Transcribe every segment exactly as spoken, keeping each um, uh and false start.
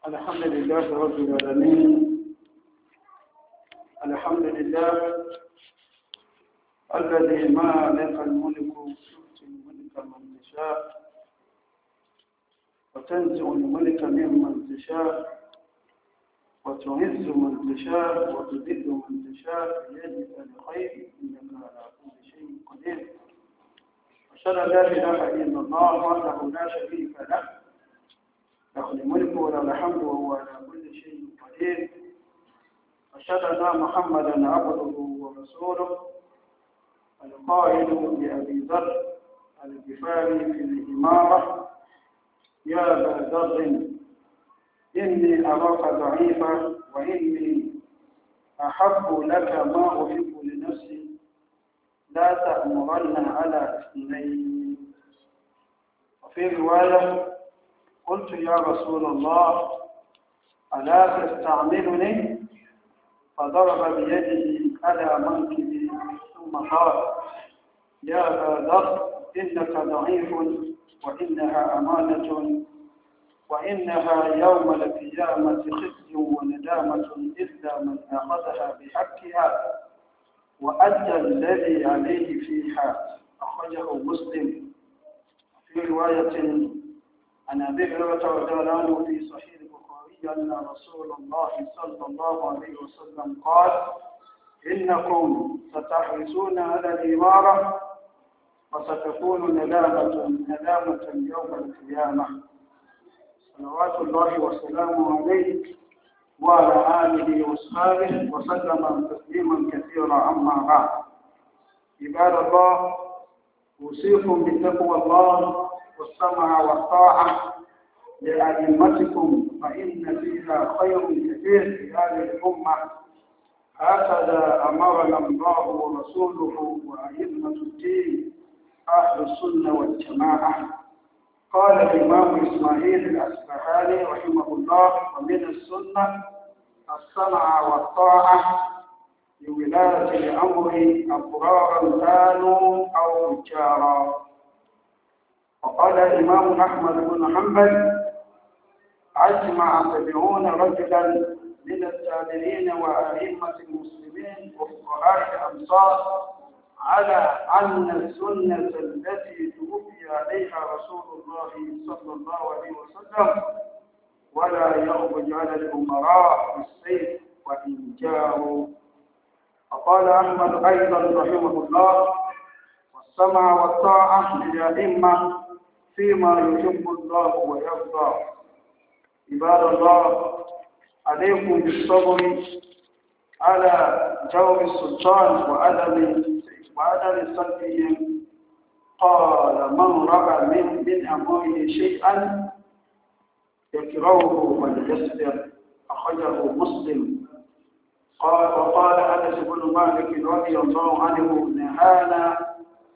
الحمد لله رب العالمين. الحمد لله الذي ما لك الملك تؤتي الملك من تشاء وتنزع الملك ممن تشاء وتعز من تشاء وتذل من تشاء بيدك الخير انك على كل شيء قدير. أشهد أن لا إله إلا الله وحده لا شريك له له الملك وله الحمد وهو على كل شيء قدير. أشهد أن محمدا عبده ورسوله القائل لأبي ذر الغفاري في الإمارة: يا أبا ذر إني أراك ضعيفا وإني أحب لك ما أحب لنفسي، لا تأمرن على اثنين. وفي رواية: قلت يا رسول الله ألا تستعملني؟ فضرب بيده على منكبي ثم قال: يا أبا ذر إنك ضعيف وإنها أمانة وإنها يوم القيامة خزي وندامة إلا من أخذها بحقها وأدى الذي عليه فيها. أخرجه مسلم. في رواية عن أبي هريرة رضي الله عنه في صحيح البخاري أن رسول الله صلى الله عليه وسلم قال: إنكم ستحرصون على الإمارة وستكون ندامة ندامة يوم القيامة. صلوات الله وسلامه عليه وعلى آله وأصحابه وسلم تسليما كثيرا. أما بعد، عباد الله، أوصيكم بتقوى الله والسمع والطاعة لأئمتكم فإن فيها خير كثير في هذه الأمة. هكذا أمرنا الله ورسوله وأئمة الدين أهل السنة والجماعة. قال الإمام إسماعيل الأصبهاني رحمه الله: ومن السنة السمع والطاعة لولاية الأمر أبرارا كانوا أو فجارا. وقال الإمام أحمد بن حنبل: أجمع سبعون رجلا من التابعين وأئمة المسلمين وفقهاء الأمصار على أن السنة التي توفي عليها رسول الله صلى الله عليه وسلم ولا يخرج على الأمراء بالسيف وإن جاءوا. وقال أحمد أيضا رحمه الله: والسمع والطاعة للأئمة فيما يحب الله ويرضى. عباد الله، عليكم بالصبر على جور السلطان وعدم وعدم صدهم. قال: من رأى من من أمره شيئا يكرهه فليصبر. أخرجه مسلم. قال وقال أنس بن مالك رضي الله عنه: نهانا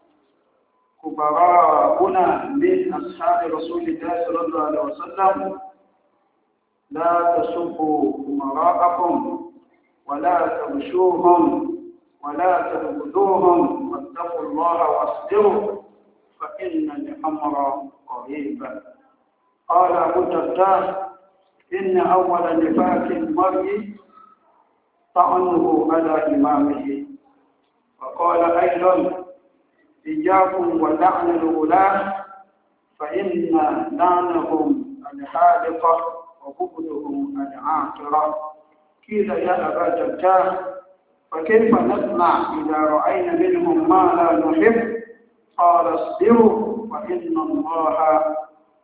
كبراؤنا من أصحاب رسول الله صلى الله عليه وسلم: لا تسبوا أمراءكم ولا تمشوهم ولا تبغضوهم واتقوا الله واصبروا فإن الأمر قريب. قال أبو الدرداء: إن أول نفاق المرء طعنه على إمامه. وقال أيضا: إياكم ولعن الولاة فإن لعنهم الحالقة وبغضهم العاقرة. قيل: يا أبا الدرداء فكيف نصنع إذا رأينا منهم ما لا نحب؟ قال: اصبروا فإن الله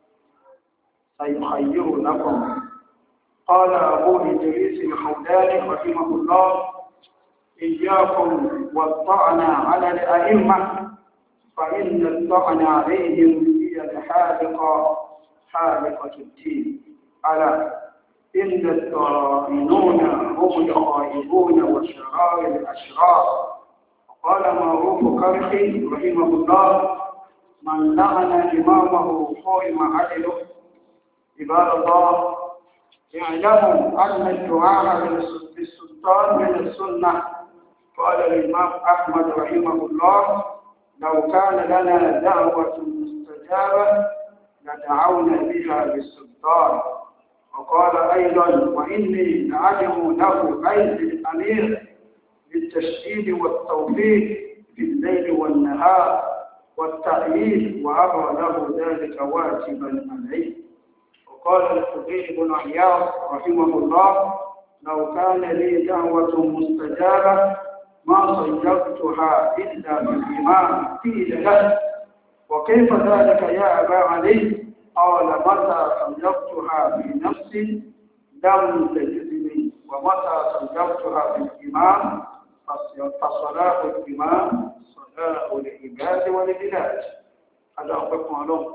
سيخير لكم. قال أبو إدريس الخولاني رحمه الله: إياكم والطعن على الأئمة فإن الطعن عليهم هي الحالقة حالقة الدين. ألا إن الطائنون هم الخائبون وشرار الأشرار. وقال معروف كرخي رحمه الله: من لعن إمامه قائم عدله. عباد الله، اعلموا أن الدعاء بالسلطان من السنة. قال الإمام أحمد رحمه الله: لو كان لنا دعوة مستجابة لدعونا بها بالسلطان. وقال أيضا وإني لأعلم له أي الأمير بالتشديد والتوفيق في الليل والنهار والتأييد وأرى له ذلك واجبا عليه. وقال الفقيه بن عياض رحمه الله: لو كان لي دعوة مستجابة ما صيغتها إلا بالإيمان. قيل له: وكيف ذلك يا أبا علي؟ قال: متى صيغتها بنفسي لم تجدني، ومتى صيغتها بالإيمان فصلاح الإيمان صلاح العباد والبلاد. هذا أخبركم عنه.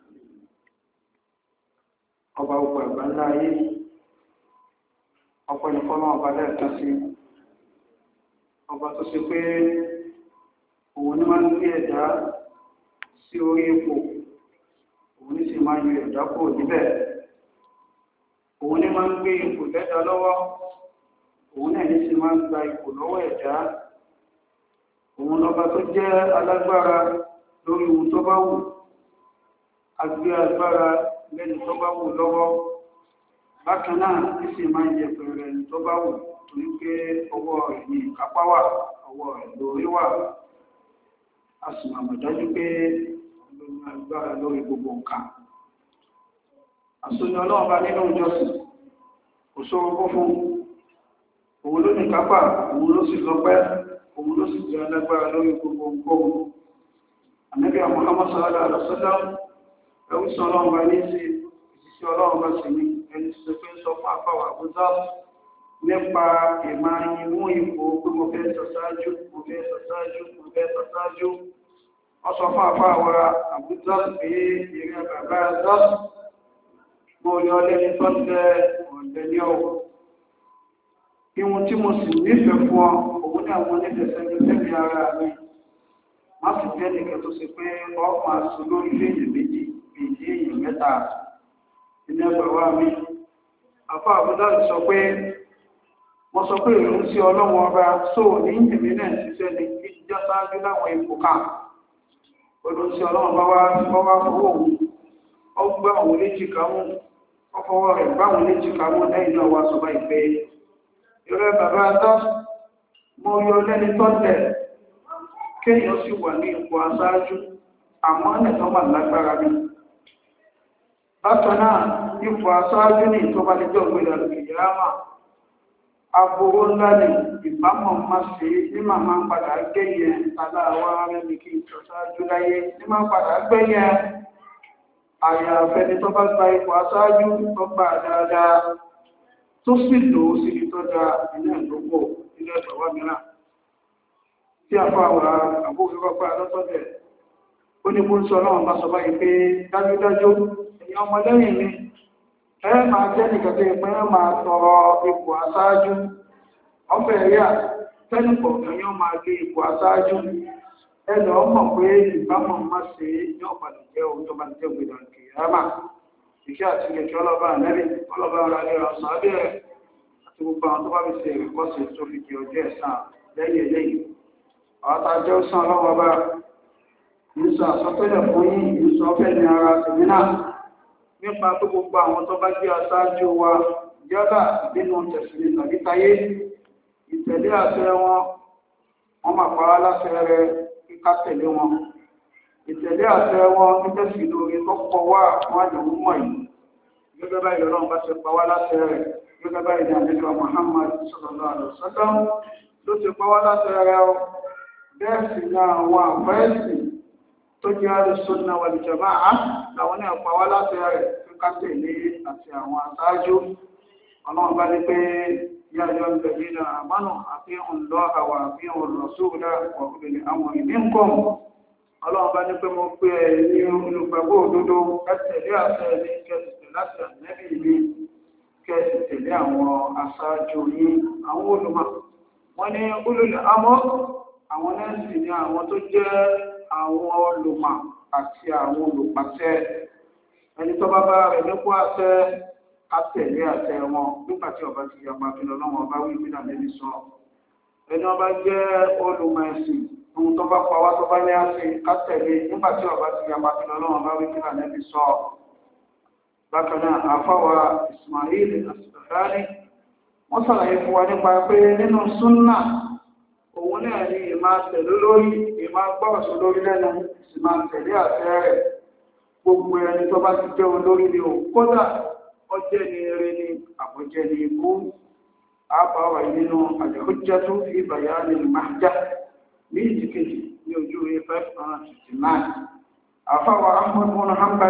ọba ọgbà ìgbàlá ayé ọ̀pọ̀ ìfọ́nà ọba lẹ́ẹ̀kan sí ọba tó ṣe pé òun ní máa ń gbé ẹ̀dá sí orí ipò, òun ní sì máa ń yọ ẹ̀dá kúrò níbẹ̀, òun ní máa ń gbé ipò lẹ́dá lọ́wọ́, òun náà ní sì máa ń gba ipò lọ́wọ́ ẹ̀dá. Òun lọ́ba tó jẹ́ alágbára lórí ohun tó bá wù, agbé agbára lẹ́ni tó bá wù lọ́wọ́. Bákan náà ní sì máa ń yẹ pẹ̀rẹ̀ ẹni tó bá wù, torí pé ọwọ́ rẹ̀ ní ìkápá wà, ọwọ́ rẹ̀ lórí wà. A sì máa mọ̀ dájú pé olórí agbára lórí gbogbo nǹkan. Àsọyìn ọlọ́run bá nínú ìjọsìn kò sóró kó fún òun ló ní kápá, òun ló sì lọ́pẹ́, òun ló sì jẹ́ alágbára lórí gbogbo nǹkan. Ànábì Muhammad sallallahu alaihi wasallam ẹ̀wù sọ ọlọ́run bá ní sí ìṣiṣẹ́ ọlọ́run bá sì ní ẹni tó fẹ́ sọ fún àfáwà àbúzá nípa ìmá imú ipò pé mo fẹ́ sọ sáájú, mo fẹ́ sọ sáájú, mo fẹ́ sọ sáájú. Wọ́n sọ fún àfáwà àbúzá pé ìrìn bàbá ẹ̀zá mo yọ lẹ́ni tó tẹ ọ̀lẹ́ ní ọ̀wọ̀. Ihun tí mo sì nífẹ̀ẹ́ fún ọ, òun ní àwọn onífẹ̀ẹ́ sẹ́yìn sẹ́yìn ara mi. Má sì jẹ́ nìkan tó ṣe pé ọ́ máa sọ lórí léyìn méjì èyí èyàn mẹ́ta. Ilé ẹgbẹ̀ wá mi àfá àbúdá sọ pé wọ́n sọ pé ìrún sí ọlọ́run ọba sóò ní ìmì náà ṣiṣẹ́ ní kí jẹ́ sáájú láwọn ipò kan. Olú sí ọlọ́run bá wá wá fọwọ́ òun ó gbá òun léjìká mú, ó fọwọ́ rẹ̀ gbá òun léjìká mú lẹ́yìn náà wá sọ bá ìpè ìrẹ́ bàbá tọ́ mo yọ lẹ́ni tọ́tẹ̀ kéèyàn sì wà ní ipò aṣáájú àmọ́ ẹ̀tọ́ mà lágbára mi. Bákan náà ipò aṣáájú ní ìtọ́ba lẹ́jọ́ ìgbéra ìyáàmà aburú ńlá ní ìbámọ̀ má ṣe ní màmá ń padà gbẹ̀yẹ aláwa rẹ̀ ní kí ìtọ́sáájú láyé ní máa ń padà gbẹ̀yẹ àyàfẹ́ni tó bá gba ipò aṣáájú tó gbà dáadáa tó sì lò ó sí ìtọ́jà ilé ìdókò ilé ìtọ́wà mìíràn tí a fọ́ àwọn àbúrò rọ́pá lọ́tọ́jẹ̀. Ó ní kún sọ náà bá sọ báyìí pé dájúdájú èèyàn ọmọlẹ́yìn mi ẹ máa jẹ́ nìkan tó pé ẹ máa tọrọ ipò aṣáájú ọ̀fẹ́ rí à tẹ́nìpọ̀ èèyàn máa gbé ipò aṣáájú ẹ lọ mọ̀ pé ìbámọ̀ má ṣe yóò padà jẹ́ ohun tó bá ti jẹ́ gbèdà kìíyàmà. Ìṣẹ́ àti ìgbẹ̀kẹ́ ọlọ́ba ànẹ́rì ọlọ́ba ara rẹ̀ ọ̀sán abẹ́rẹ́ àti gbogbo àwọn tó bá fi ṣe ìrẹ̀kọ́sẹ̀ tó fi di ọjọ́ ẹ̀san lẹ́yìn eléyìí. Àwọn tá a jẹ́ òsàn ọlọ́wọ́ bá ìsọ àsọtẹ́lẹ̀ fún yín ìsọ ọ̀fẹ́ ní ara tèmi náà nípa tó gbogbo àwọn tó bá jẹ́ aṣáájú wa yálà nínú tẹ̀sílẹ̀ tàbí táyé ìtẹ̀lé àṣẹ wọn wọ́n máa pa á láṣẹ rẹ̀ kíká tẹ̀lé wọn. Ìtẹ̀lé àṣẹ wọn nítẹ̀sí lórí tó pọ̀ wá wọn àjòwú mọ̀ yìí gẹ́gẹ́ báyìí lọ́rùn bá ṣe pa wá láṣẹ rẹ̀ gẹ́gẹ́ báyìí ní àdéhùn Muhammad sallallahu alaihi wasallam ló ti pa wá láṣẹ rẹ̀ o. Bẹ́ẹ̀ sì ni àwọn àfẹ́sì tó jẹ́ Ahlus-Sunnah wal-Jamā'ah làwọn náà pa wá láti rẹ̀ kíká tẹ̀lé àti àwọn aṣáájú. Ọlọ́run bá ní pé yā ayyuhal-ladhīna āmanū aṭīʿū Allāha wa aṭīʿū ar-rasūla wa ulil amri minkum. Ọlọ́run bá ní pé mo pé ẹ ní olùgbàgbọ́ òdodo kẹ́tẹ̀lé àṣẹ ní kẹ́tẹ̀lé láti ànẹ́bì mi kẹ́tẹ̀lé àwọn aṣáájú yín àwọn olùmọ̀. Wọ́n ní ulul amr àwọn náà sì ní àwọn tó jẹ́ àwọn olùmọ̀ àti àwọn olùpàṣẹ. Ẹni tó bá bá rẹ̀ nípò àṣẹ àtẹ̀lé àṣẹ wọn nígbà tí ọba ti yapa kí lọ́wọ́ ọba wí ìpínlẹ̀ lẹ́bi sọ. Ẹni ọba jẹ́ olùmọ̀ ẹ̀sìn ohun tó bá pa wá tó bá ní àṣẹ kátẹ̀lé nígbà tí ọba ti yapa kí lọ́wọ́ ọba wí ìpínlẹ̀ lẹ́bi sọ. Bákan náà àfáwà Ismail Barbahari wọ́n sàlàyé fún wa nípa pé nínú súnnà òun náà ní ìmá tẹ̀lé lórí ìmá gbọ́ọ̀sọ lórí lẹ́nu ìsìnmá tẹ̀lé àṣẹ rẹ̀ gbogbo ẹni tó bá ti jẹ́ olórí ni ò kódà ọjẹ́ ni eré ni àbọ̀jẹ́ ni ikú àbáwà nínú al-hujjatu fi bayan al-mahjah ní ìdíkejì ní ojú ẹ̀ five hundred fifty nine àfáwà Ahmad bin Hanbal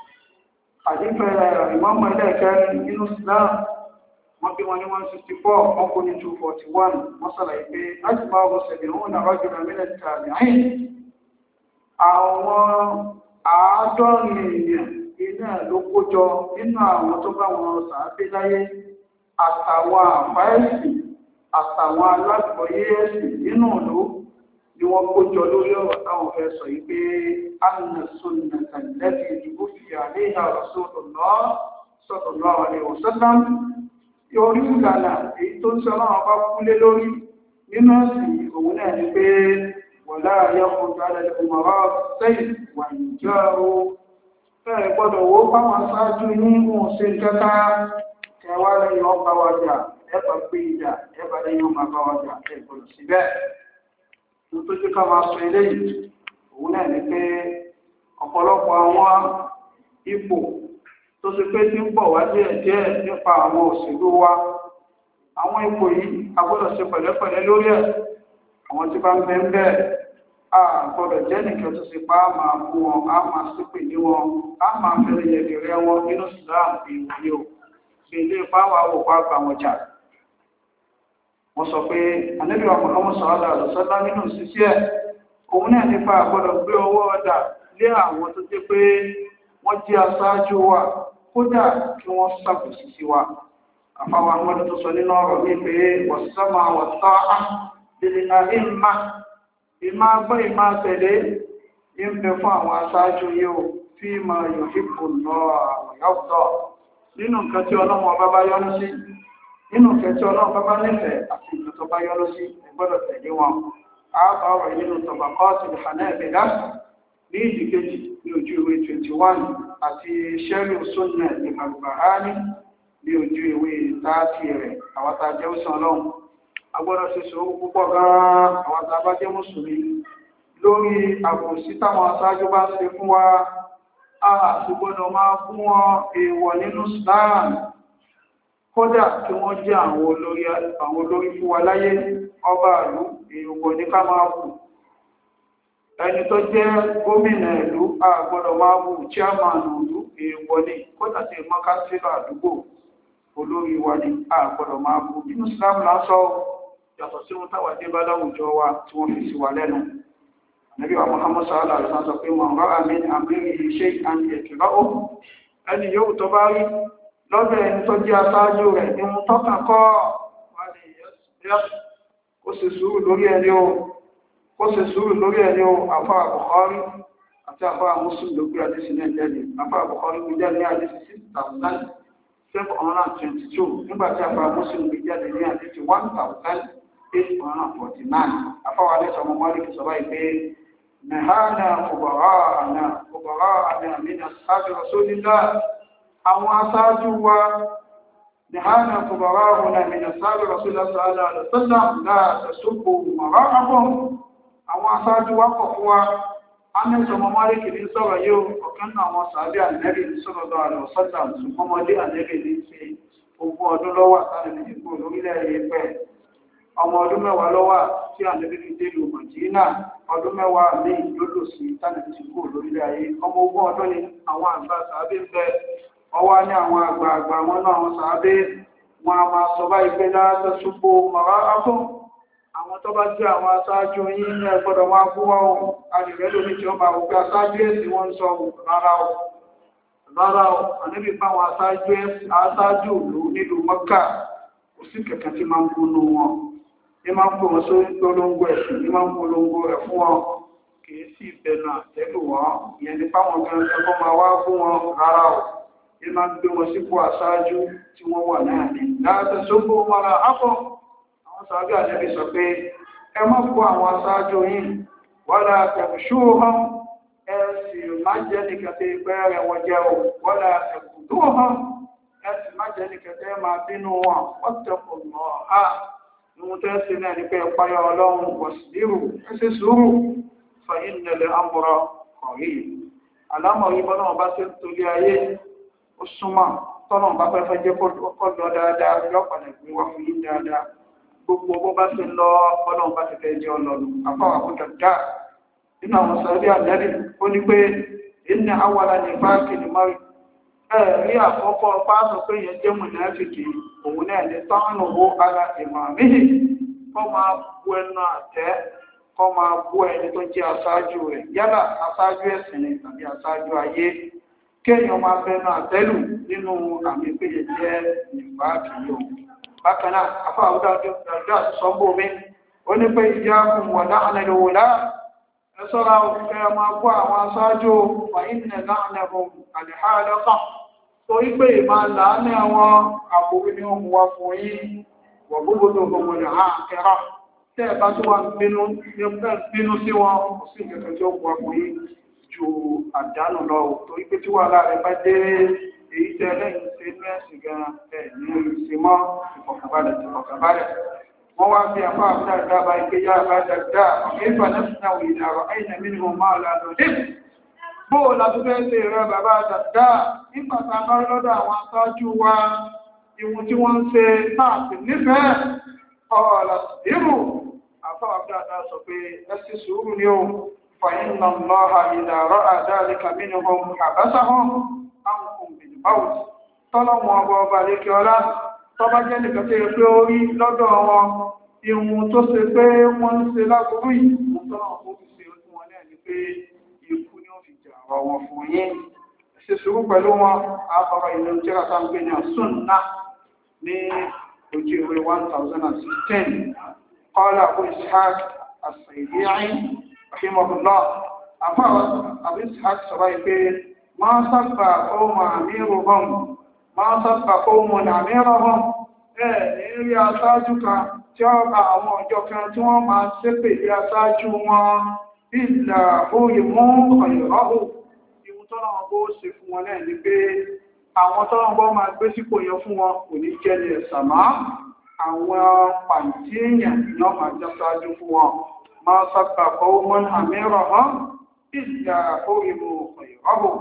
àdífẹ́ ìmọ̀mọ̀ ẹlẹ́ẹ̀kẹ́rin nínú Islam wọ́n bí wọn ní one sixty four wọ́n kó ní two forty one wọ́n sàlàyé pé láti máa wọ́n sẹ̀lẹ̀ òun náà rọ́jò náà mílẹ̀ tàbí àyìn àwọn àádọ́rin èèyàn iná ló kójọ nínú àwọn tó bá wọn sàábé láyé àtàwọn àfáìsì àtàwọn alágbọ̀yé ẹ̀sìn nínú ìlú ni wọ́n kójọ lórí ọ̀rọ̀ táwọn fẹ́ sọ yìí pé anna sunnata allati tuwuffiya alayha rasulullah sallallahu alaihi wasallam orí ìlànà èyí tó ń sọ náà bá kúlé lórí nínú ẹ̀sìn òun náà ni pé wala yakhruju ala al-umara sẹ́yìn wà ìjọ o fẹ́ẹ̀ gbọ́dọ̀ wó báwọn aṣáájú ní ìwọ̀n ṣe kẹta kẹwàá lẹ́yìn ọba wájà ẹ̀bà gbé ìjà ẹ̀bà lẹ́yìn ọba bá wájà ẹ̀gbọ́dọ̀ síbẹ̀ tó tó jẹ́ ká máa sọ eléyìí òun náà ni pé ọ̀pọ̀lọpọ̀ àwọn ipò tó ṣe pé tí ń bọ̀ wá díẹ̀ díẹ̀ nípa àwọn òṣèlú wa àwọn ipò yìí a gbọ́dọ̀ ṣe pẹ̀lẹ́pẹ̀lẹ́ lórí ẹ̀ àwọn tí bá ń bẹ ń bẹ́ẹ̀ a gbọ́dọ̀ jẹ́ nìkan tó ṣe pa á máa bú wọn á máa ṣépè ní wọn á máa fẹ́rẹ̀ yẹ̀gẹ̀rẹ̀ wọn nínú Islam bí ìwòye o bí ilé ipá wà wò pa gbà wọn jà wọ́n sọ pé Ànábì wa Muhammad sallallahu alaihi wasallam nínú ìṣiṣẹ́ ẹ̀ òun náà nípa àgbọ́dọ̀ gbé ọwọ́ ọ̀dà lé àwọn tó jẹ́ pé wọ́n jẹ́ aṣáájú wa kódà kí wọ́n ṣàbòsí sí wa àfáwọn amọ́dún tó sọ nínú ọ̀rọ̀ mi pé wọ̀sánmà wọ̀sáà lè àrí ìmá ìmá gbọ́ ìmá tẹ̀lé ń bẹ fún àwọn aṣáájú yóò fi ma yóò hìpò lọ àwọn yàtọ̀ nínú nǹkan tí ọlọ́run ọba bá yọ́nú sí nínú nǹkan tí ọlọ́run bá bá nífẹ̀ẹ́ àti nǹkan tó bá yọ́nú sí ẹ gbọ́dọ̀ tẹ̀lé wọn a bá ọ̀rọ̀ nínú tọ̀bàkọ́ọ̀tì Hanabila ní ìdíkejì ní ojú ìwé twenty one àti sẹ́rí òṣùnà Al-Barbahari ní ojú ìwé thirty rẹ̀ àwọn tá a jẹ́ òsàn ọlọ́run a gbọ́dọ̀ ṣe sùúrù púpọ̀ gan-an àwọn tá a bá jẹ́ mùsùlùmí lórí àbòsí táwọn aṣáájú bá ṣe fún wa a sì gbọ́dọ̀ máa fún wọn èèwọ̀ nínú Islam kódà kí wọ́n jẹ́ àwọn olórí àwọn olórí fún wa láyé ọba ìlú èèwọ̀ ní ká máa bù ẹni tó jẹ́ gómìnà ìlú a gbọ́dọ̀ máa bù chairman ìlú èèwọ̀ ní kódà tí ìmọ̀ kánsílà àdúgbò olórí wa ní a gbọ́dọ̀ máa bù nínú Islam lásán yàtọ̀ sí wọn táwà dé bá láwùjọ wa tí wọ́n fi sí wa lẹ́nu Ànábì wa Muhammad sallallahu alaihi wasallam sọ pé man ra'a min amrihi shay'an yakrahuhu ẹni yóò tó bá rí lọ́dọ̀ ẹni tó jẹ́ aṣáájú rẹ̀ ní mú tọ́kàn kọ́ wà lè yẹ́ kó ṣe sùúrù lórí ẹni o kó ṣe sùúrù lórí ẹni o àfá Bukhari àti àfá Muslim ló gbé àdísì náà jẹ́lẹ̀ àfá Bukhari gbé jáde ní àdísì six thousand seven hundred twenty two nígbàtí àfá Muslim gbé jáde ní àdísì one thousand eight hundred forty nine àfá wa lẹ́sọ̀ ọmọ Malik sọ báyìí pé nahana kubara'ana kubara'ana min ashabi rasulillah àwọn aṣáájú wa nìhánà kòbàrá ọ̀nà ìmìnà sáré Rasulullah sallallahu alaihi wasallam láàrín ṣùgbò mọ̀rá àbọ̀n àwọn aṣáájú wa kọ̀ fún wa anẹ́sọ̀ mọ́mọ́lé kìí sọ̀rọ̀ yóò ọ̀kan náà wọn sàábí ànẹ́bì sallallahu alaihi wasallam ṣùgbọ́mọdé ànẹ́bì ní ṣe ogún ọdún lọ́wọ́ àtàlẹ̀ ìdìbò lórílẹ̀ ẹ̀pẹ́ ọmọ ọdún mẹ́wàá lọ́wọ́ tí ànẹ́bì fi dé ìlú Mọ̀dínà ọdún mẹ́wàá ní ìlú sí tàbí ìdìbò lórílẹ̀ ayé ọmọ ogún ọdún ni àwọn àgbà sàábí ń bẹ ọwá ní àwọn àgbààgbà wọn náà wọn sàábé wọn a máa sọ báyìí pé láàtọ̀ ṣùgbò mọ̀rá ápùn àwọn tó bá jẹ́ àwọn aṣáájú yìí ní ẹgbọ́dọ̀ wọn fún wọn ohun alìrẹ́ lómi tí ó máa wọ́pẹ́ aṣáájú èsì wọn sọ rárá o rárá o àníbì bá àwọn aṣáájú ìlú nílùú Mọ́kà kò sí kẹ̀kẹ́ tí máa ń kúnnú wọn ní máa ń pò wọn sórí polongo ẹ̀sìn ní máa ń polongo rẹ̀ fún wọn kìí sí ìbẹ̀nù àtẹ́lù wọn ìyẹn ní páwọn gan ẹgbọ́n máa wá fún wọn rárá o ní máa ń gbé wọn sípò aṣáájú tí wọ́n wà náà ní láti ṣógbó mọ́ra ápọ̀ àwọn sàábí àjẹ́bí sọ pé ẹ má kó àwọn aṣáájú yìí wọ́lá tẹ̀kùṣú hàn ẹ sì má jẹ́ nìkan tí pẹ́ rẹ̀ wọ́n jẹ́ o wọ́lá tẹ̀kùdú hàn ẹ̀sìn má jẹ́ nìkẹ́tẹ́ máa bínú wọn wọ́n tẹ̀kọ̀ lọ ha ìwọ̀n tẹ́ sí náà ní pé ẹ̀páyà ọlọ́run wọ̀sídìrù ẹ̀sẹ̀ sùúrù fàyín nílẹ̀ àmúrọ̀ kọ̀rí àlámọ̀ yìí bọ́lá wọn bá ṣe ń torí ayé ó súnmọ́ tọ́nà bá fẹ́ fẹ́ jẹ́ kọ́ lọ dáadáa lọ́pàá ìgbé wá fún yín dáadáa gbogbo bó bá ṣe lọ bọ́lá wọn bá ti fẹ́ jẹ́ ọlọ́run àfọwọ́ àkójọ dáa nínú àwọn sàbí àjẹ́rì ó ní pé ìní àwàlà ní báńkì ní mọ́rí ẹ̀rí àkọ́kọ́ pàṣẹ pé yẹn jẹ́ mùnáfíkì òun náà ní tọ́nù owó ara ìmọ̀ méjì kọ́ máa bú ẹnu àtẹ́ kọ́ máa bú ẹni tó jẹ́ aṣáájú rẹ̀ yálà aṣáájú ẹ̀sìn ni tàbí aṣáájú ayé kéèyàn máa bẹnu àtẹ́lù nínú àmì pé yẹn jẹ́ ìbáàkì yìí bákan náà afọ àwùjọ àjọ àtúnṣọ́gbó mi ó ní pé ìjà kùn wọ̀ láàrin ìlú wò láà ẹ̀sọ́ra òfin ọmọ agbó àwọn aṣáájú wàhíìnà láàrínàbùn àdìhálọ́kàn tó wípé ìmá láàrín àwọn àbúrí ní ohun wá fún yí wọ̀ gbogbo tó gbogbo rẹ̀ hàn kẹrọ tẹ́ ẹ̀bá tó wà bínú sí wọn kò sí ìkẹ̀kẹ̀ tí ó wà fún yí ju àdánù lọ tó wípé tí wà láàrin bá dé èyí tẹ́ lẹ́yìn sí mẹ́sì gan ẹ̀ ní ìsinmọ́ ìfọ̀kànbalẹ̀ ìfọ̀kànbalẹ̀ wọ́n wá bí àpá àbúdàdà bá ike yá àbádàdà ọ̀kẹ́fà nẹ́sìnàwò ìdàrọ̀ ẹ̀yìn mínú máa lánà dé bóò látúfẹ́ sí rẹ̀ bàbá àdàdà nígbàtà bá lọ́dọ̀ àwọn aṣáájú wa ìwọ̀n tí wọ́n ń ṣe táàtì nífẹ̀ẹ́ ọ̀rọ̀ ìrù àpá àbúdàdà sọ pé ẹsì sùúrù ni ó fàyín nà lọ́ha ìdàrọ̀ àdáàlìkà mínú ohun àbásáhùn àwọn òmìnirmáwò tọ́lọ́wọ́n ọba ọba lékè ọlá tọ́bá jẹ́ nìkan tó yẹ pé ó rí lọ́dọ̀ wọn ìhun tó ṣe pé wọ́n ń ṣe lágbóró yìí wọ́n tọ́nà ó fi ṣe fún wọn náà ni pé ikú ni ó fi jà ọ̀rọ̀ wọn fún yín ṣe sùúrù pẹ̀lú wọn àbọ̀rọ̀ ìlú jẹ́ra tá ń gbé ní Sunna ní ojú ìwé one thousand and sixteen kọ́lá Abu Ishaq as-Saydi'i rahimahullah àfáà Abu Ishaq sọ̀rọ̀ pé máa sábà ọmọ àmì rọ̀bọ̀n máa sábà ohun àmìrànwọ́n ẹ̀ ní rí aṣáájú kan tí ó bá àwọn ọjọ́ kan tí wọ́n máa ṣépè lé aṣáájú wọn ìlà òye mú ọ̀yọ̀rọ̀hù ìwọ̀n tọ́nà wọn bó ṣe fún wọn náà ní pé àwọn tọ́nà wọn máa gbé sípò yẹn fún wọn kò ní jẹ́ ní ẹ̀sàmá àwọn pàǹtí èèyàn ni wọ́n máa jẹ́ aṣáájú fún wọn máa sábà ohun àmìrànwọ́n ìlà òye mú ọ̀yọ̀rọ̀hù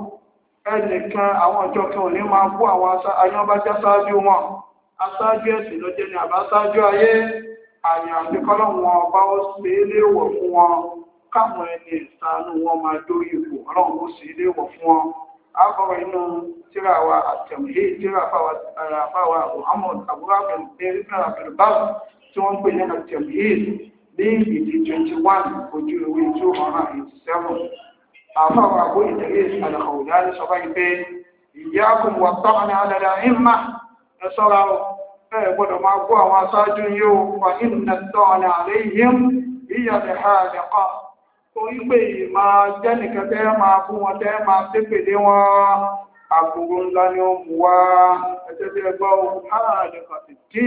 ẹnìkan àwọn ọjọ́ kan ò ní máa bú àwọn ayánbájá sáájú wọn aṣáájú ẹ̀sìn ló jẹ́ ní àbá sáájú ayé àyàn àfikọ́lọ̀ wọn ọba ó ṣe é léèwọ̀ fún wọn káwọn ẹni ìsànú wọn máa dórí ipò ọlọ́run ó ṣe é léèwọ̀ fún wọn àbọ̀rọ̀ inú tíra wa àtẹ̀wé tíra àfáwà Muhammad àbúrò àbẹ̀lùbáwò tí wọ́n ń pè ní àtẹ̀wé ní ìdí twenty one ojú ìwé two hundred eighty seven àfáwà àbó ìdẹ̀rẹ́ àlàkọ̀ọ̀dá ní sọ báyìí pé ìyákùn wà tọ́ọ̀nà alẹ́dà ìmá ẹ ṣọ́ra ẹ gbọ́dọ̀ máa gbọ́ àwọn aṣáájú yóò wà nínú tọ́ọ̀nà àlẹ́ yìí ìyàlẹ̀ ha àdẹ̀kọ́ kò í pé máa jẹ́ nìkan tẹ́ máa fún wọn tẹ́ máa tépèlé wọn àbúrò ńlá ni ó mú wá ẹ̀tẹ́tẹ́ gbọ́ àdẹ̀kọ́ ti dì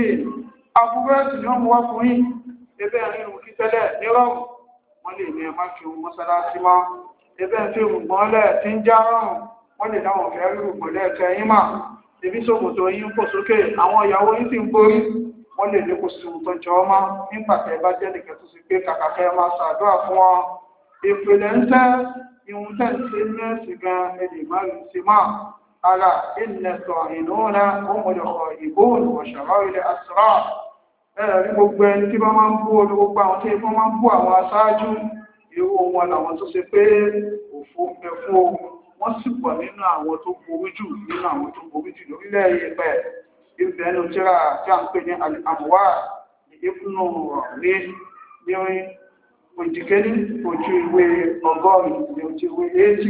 àbúrò ẹ̀sìn ni ó mú wá fún yín ẹbẹ́ rírun kí tẹ́lẹ̀ nírọ̀rùn wọ́n lè ní ẹ má kí wọn mọ́sálásí mọ́ ẹbẹ́ tí rùgbọ́nlẹ̀ tí ń já rọrùn wọ́n lè dáwọn fẹ́ rí rùgbọ́nlẹ̀ tẹ́yìn mà ibi ṣòkòtò yín fò sókè àwọn ìyàwó yín sì ń borí wọ́n lè ní kò sí ohun tó jọ ọmọ nígbàtẹ́ bá jẹ́ nìkan tó sì pé kàkàkẹ́ máa ṣàdúrà fún wọn ìpìlẹ̀ ń tẹ́ ìhun tẹ́ ń ṣe nẹ́ẹ̀sì gan ẹni ìmáàlú sí máa ara ìnẹ̀tọ̀ ìnáwó ọmọdékọ̀ ìbóòlù ọ̀ṣọ̀rọ̀ ilẹ̀ àṣírà ẹ̀rí gbogbo ẹni tí wọ́n máa ń bú olú gbogbo àwọn tí wọ́n máa ń bú àwọn aṣáájú irú wọn làwọn tó ṣe pé òfò ń bẹ fún o wọ́n sì pọ̀ nínú àwọn tó borí jù nínú àwọn tó borí jù lórílẹ̀ ẹ̀yẹ̀pẹ̀ ìbẹ̀ ẹnu tíra tí a ń pè ní àmúwá ìfúnnú rí ní òjìkẹ́lì ojú ìwé ọgọ́rin ní ojú ìwé éjì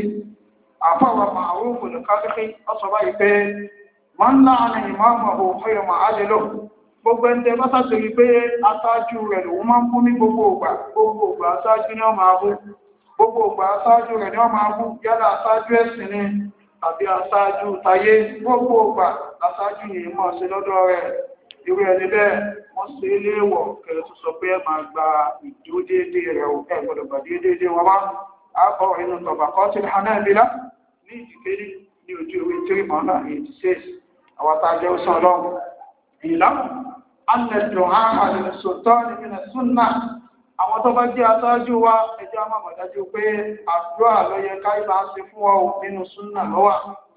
àfọwọ́ màáwó fòlù káfíkì ọ̀sọ̀ báyìí pé wọ́n ń láàrin ìmáàmù òfin ìmọ̀ àdélò gbogbo ẹni tẹ́ bá sàtòrí pé aṣáájú rẹ̀ lòun máa ń bú ní gbogbo ògbà gbogbo ògbà aṣáájú ni wọ́n máa bú gbogbo ògbà aṣáájú rẹ̀ ni wọ́n máa bú yálà aṣáájú ẹ̀sìn ni tàbí aṣáájú tayé gbogbo ògbà aṣáájú yìí mọ̀ sí lọ́dọ̀ rẹ̀ irú ẹni bẹ́ẹ̀ wọ́n ṣe é léèwọ̀ kẹrẹ tó sọ pé ẹ máa gba ìdúró déédéé rẹ̀ ò ẹ gbọ́dọ̀ gbà déédéé wọn wá àbọ̀ inú tọ̀bà kọ́tìlì Hanabila ní ìdíkẹ́lì ní ojú ìwé three hundred eighty six àwọn tá a jẹ́ òṣàn ọlọ́run ìlànà anẹ̀dùn àhàlẹ̀ sọ̀tọ́ nínú súnà àwọn tó bá jẹ́ aṣáájú wa ẹjọ́ àmàmọ̀dájú pé àdúrà ló yẹ ká ìbá ń ṣe fún ọ nínú súnà lọ́wà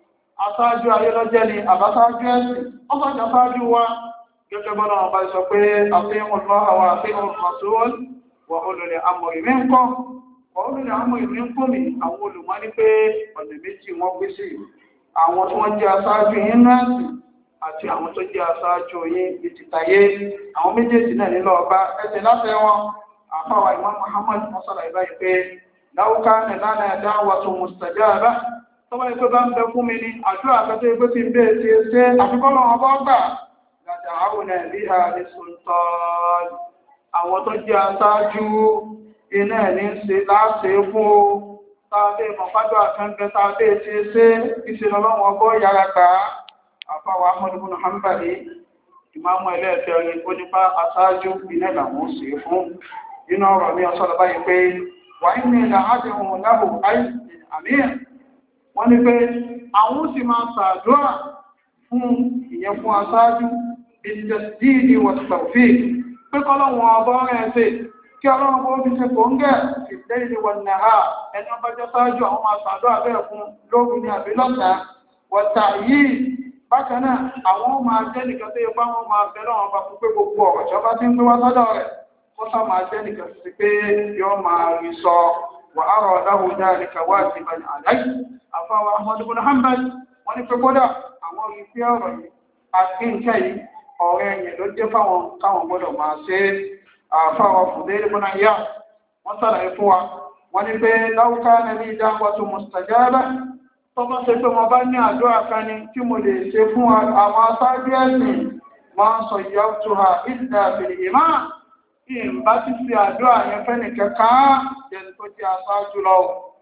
aṣáájú ayé lọ́jẹ́ ni àbáṣáájú ẹ̀sìn ọ̀sán aṣáájú wa gẹ́gẹ́ bọ́lá wọn bá sọ pé àfihàn lọ́wọ́ àwọn àfihàn ọ̀sán wà olùlẹ̀ àmọ̀ ìmí ń kọ́ wà olùlẹ̀ àmọ̀ ìmí ń kọ́ mi àwọn olùmọ́ ní pé ọ̀nà méjì wọ́n pín sí àwọn tí wọ́n jẹ́ aṣáájú yín náà àti àwọn tó jẹ́ aṣáájú yín ìtìtàyé àwọn méjèèjì náà nílò ọba ẹsẹ̀ láti wọn àfáwà Imam Muhammad mọ́sálà ìbáyìí pé láwùká nìlànà ẹ̀dá wà tó mustajaba tọ́wọ́ ẹgbẹ́ bá ń bẹ fún mi ní àdúrà àkẹ́tẹ́ ẹgbẹ́ tí ń bẹ́ẹ̀ ti ṣe àfikọ́lọ́ wọn bọ́ gbà láti àwọn ẹ̀rí ha ní sultan àwọn tó jẹ́ aṣáájú iná ẹ̀ ní ṣe láṣẹ fún o tàbí mọ̀fádọ́ àkẹ́ńbẹ́ tàbí ti ṣe ìṣẹ̀lẹ̀ ọlọ́wọ́n ọgbọ́ yára gbà àfáwà Ahmad ibn Hanbali ìmáàmù ẹlẹ́ẹ̀kẹrin ó nípa aṣáájú iná làwọn ṣe fún inú ọ̀rọ̀ mi ọ̀sọ́lọ́ báyìí pé wà ní ilẹ̀ àdéhùn lábò àmìyàn wọ́n ní pé àwọn sì máa ṣàdúrà fún ìyẹn fún aṣáájú ìtẹ̀síìdì wọ̀tàfí pé kọ́lọ́wọ́n ọba rẹ̀ ṣe kí ọlọ́run bó fi ṣe kòńgẹ́ ìdẹ́ìdì wọ̀n náà ẹni ọba jẹ́ ṣáájú àwọn máa ṣàdúrà bẹ́ẹ̀ fún lóru ní àbí lọ́sàá wọ̀tà yìí bákan náà àwọn máa jẹ́ nìkan tó yẹ bá wọn máa bẹ̀rẹ̀ wọn bá fún pé gbogbo ọ̀rọ̀ tí wọ́n bá ti ń gbé wá sọ́dọ̀ rẹ̀ kó sá máa jẹ́ nìkan sí pé yóò máa rí sọ wà á rọ̀ ọ̀dáhùn dáadé kàwá àti ìbàdàn àdáyé àfáwà Ahmad ibn Hanbal wọ́n ní pé kódà àwọn orí pé ọ̀rọ̀ yìí àti nǹkan yìí ọ̀rẹ́ ẹ̀yìn ló jẹ́ fáwọn káwọn gbọ́dọ̀ máa ṣe àfáwà Fudayl ibn Iyad wọ́n sàlàyé fún wa wọ́n ní pé láwùká nàbí da'watu mustajaba tọ́bá ṣe pé mo bá ní àdúrà kan ní tí mo lè ṣe fún àwọn aṣáájú ẹ̀sìn máa ń sọ ìyá tó ha ìdá àbẹ̀lẹ̀ ìmá ìbá ti fi àdúrà yẹn fẹ́nì kẹta jẹ́ni tó jẹ́ aṣáájú lọ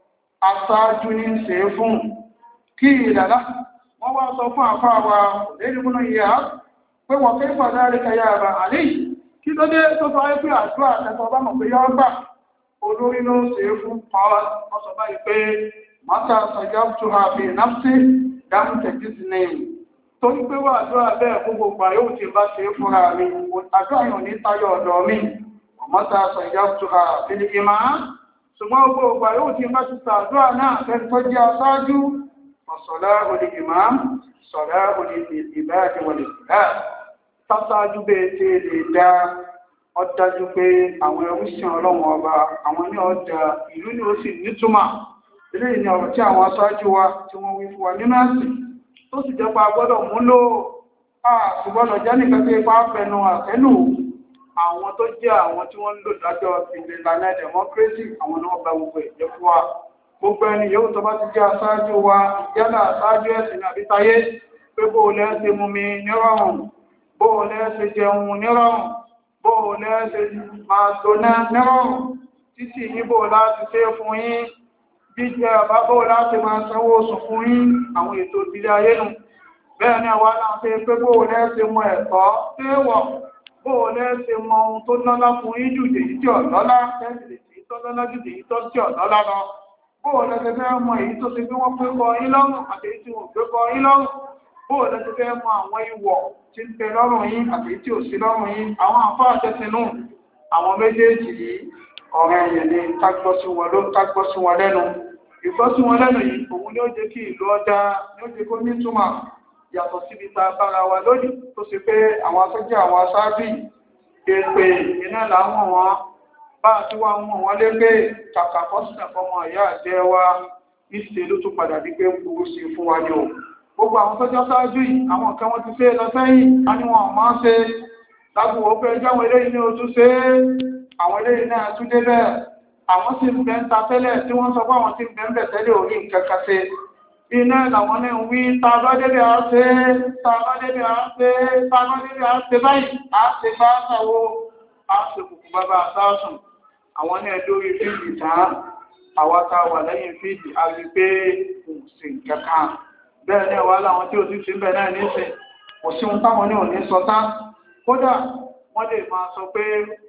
aṣáájú ní ṣe fún kí ìdàlá wọ́n wá sọ fún àfáà wa lẹ́nìkúnnà ìyá pé wọ́n fẹ́ fàdá rí kẹyà àbà àlẹ́ kí ló dé tó sọ pé àdúrà tẹ́tọ́ bá mọ̀ pé yọ́ gbà olórí ló ṣe fún ọ̀sọ̀ báyìí pé mata sajabtuha fi nafsi lam tajizni torí pé wà àdúrà bẹ́ẹ̀ gbogbo gbà yóò ti bá ṣe fúnra mi àdúrà yóò ní tayọ ọ̀dọ̀ mi mata sajabtuha fi imam ṣùgbọ́n gbogbo gbà yóò ti bá ti sàdúrà náà fẹ́ni tó jẹ́ aṣáájú ọ̀sọ̀lá òdì imam sọ̀lá òdì ìbáàdì wọlé ìlà sáṣáájú bẹ́ẹ̀ ti lè dá ọ dájú pé àwọn ẹrúsìn ọlọ́wọ́n ọba àwọn ní ọjà ìlú ni ó sì nítumọ̀ eléyìí ni ọ̀rọ̀ tí àwọn aṣáájú wa tí wọ́n wí fún wa nínú àsìn tó sì jẹ́ pa gbọ́dọ̀ múlò àṣùgbọ́dọ̀ jẹ́ nìkan tí ipa fẹnu àtẹ́lù àwọn tó jẹ́ àwọn tí wọ́n ń lò dájọ́ ìlànà democracy àwọn náà bá gbogbo ìjẹ́ fún wa gbogbo ẹni yóò tó bá ti jẹ́ aṣáájú wa yálà aṣáájú ẹ̀sìn àbí táyé pé bó lẹ́ẹ̀ṣẹ̀ mú mi nírọ̀rùn bó lẹ́ẹ̀ṣẹ̀ jẹun nírọ̀rùn bó lẹ́ẹ̀ṣẹ̀ máa tóná nírọ̀rùn títí yíbò láti ṣe fún yín jíjẹ àbábọ́ láti máa sanwó oṣù fún yín àwọn ètò ìdílé ayé nù bẹ́ẹ̀ ni àwọn aláǹfẹ́ pé bóò lẹ́ẹ̀ṣẹ̀ mọ ẹ̀kọ́ téèwọ̀ bóò lẹ́ẹ̀ṣẹ̀ mọ ohun tó lọ́lá fún yín jù dèyí tí ọ̀lọ́lá tẹ́sìlẹ̀ tí tó lọ́lá jù dèyí tó tí ọ̀lọ́lá lọ bóò lẹ́ẹ̀ṣẹ̀ fẹ́ mọ èyí tó ti gbé wọ́n pé kọ yín lọ́rùn àti èyí tí wọ́n gbé kọ yín lọ́rùn bóò lẹ́ẹ̀ṣẹ̀ fẹ́ mọ àwọn ìwọ̀ tí ń tẹ lọ́rùn yín àti èyí tí ò sí lọ́rùn yín àwọn àfáà tẹ́sínú àwọn méjèèjì yìí ọ̀rẹ́ ẹ̀yẹ̀ ni tágbọ́ sí wọn lẹ́nu ìgbọ́ sí wọn lẹ́nu yìí òun ni ó jẹ́ kí ìlú ọjà ni ó jẹ́ kó ní túmọ̀ yàtọ̀ síbi ta bára wa lónìí tó ṣe pé àwọn akọ́jẹ́ àwọn aṣáájú èpè iná làwọn wọn bá tí wọ́n mú wọn lépè kàkà fọ́sílẹ̀ fọmọ ìyá àjẹ́ wa ìṣe ló tún padà di pé burú sí fún wa yóò gbogbo àwọn tọ́jọ́ aṣáájú yìí àwọn nǹkan wọn ti ṣe lọ sẹ́yìn á ní wọn máa ń ṣe lágbèwọ́ pé ẹjọ́ àwọn eléyìí ní ojú ṣe àwọn eléyìí náà tún dé bẹ́ẹ̀ àwọn tí ń bẹ ń ta tẹ́lẹ̀ tí wọ́n sọ pé àwọn tí ń bẹ ń bẹ̀ tẹ́lẹ̀ orí nǹkan kan ṣe iná làwọn náà ń wí tá a bá débi à ń ṣe tá a bá débi à ń ṣe tá a bá débi à ń ṣe báyìí à ń ṣe bá ṣàwo à ń ṣe kùkù bàbá àtàsùn àwọn náà lórí fíìdì tán àwa tá a wà lẹ́yìn fíìdì a rí pé kò sí nǹkan kan bẹ́ẹ̀ ní ẹ̀wà láwọn tí ò sí sí bẹ́ẹ̀ náà ní ṣe kò sí ohun táwọn ní òní sọ tán kódà wọ́n lè máa sọ pé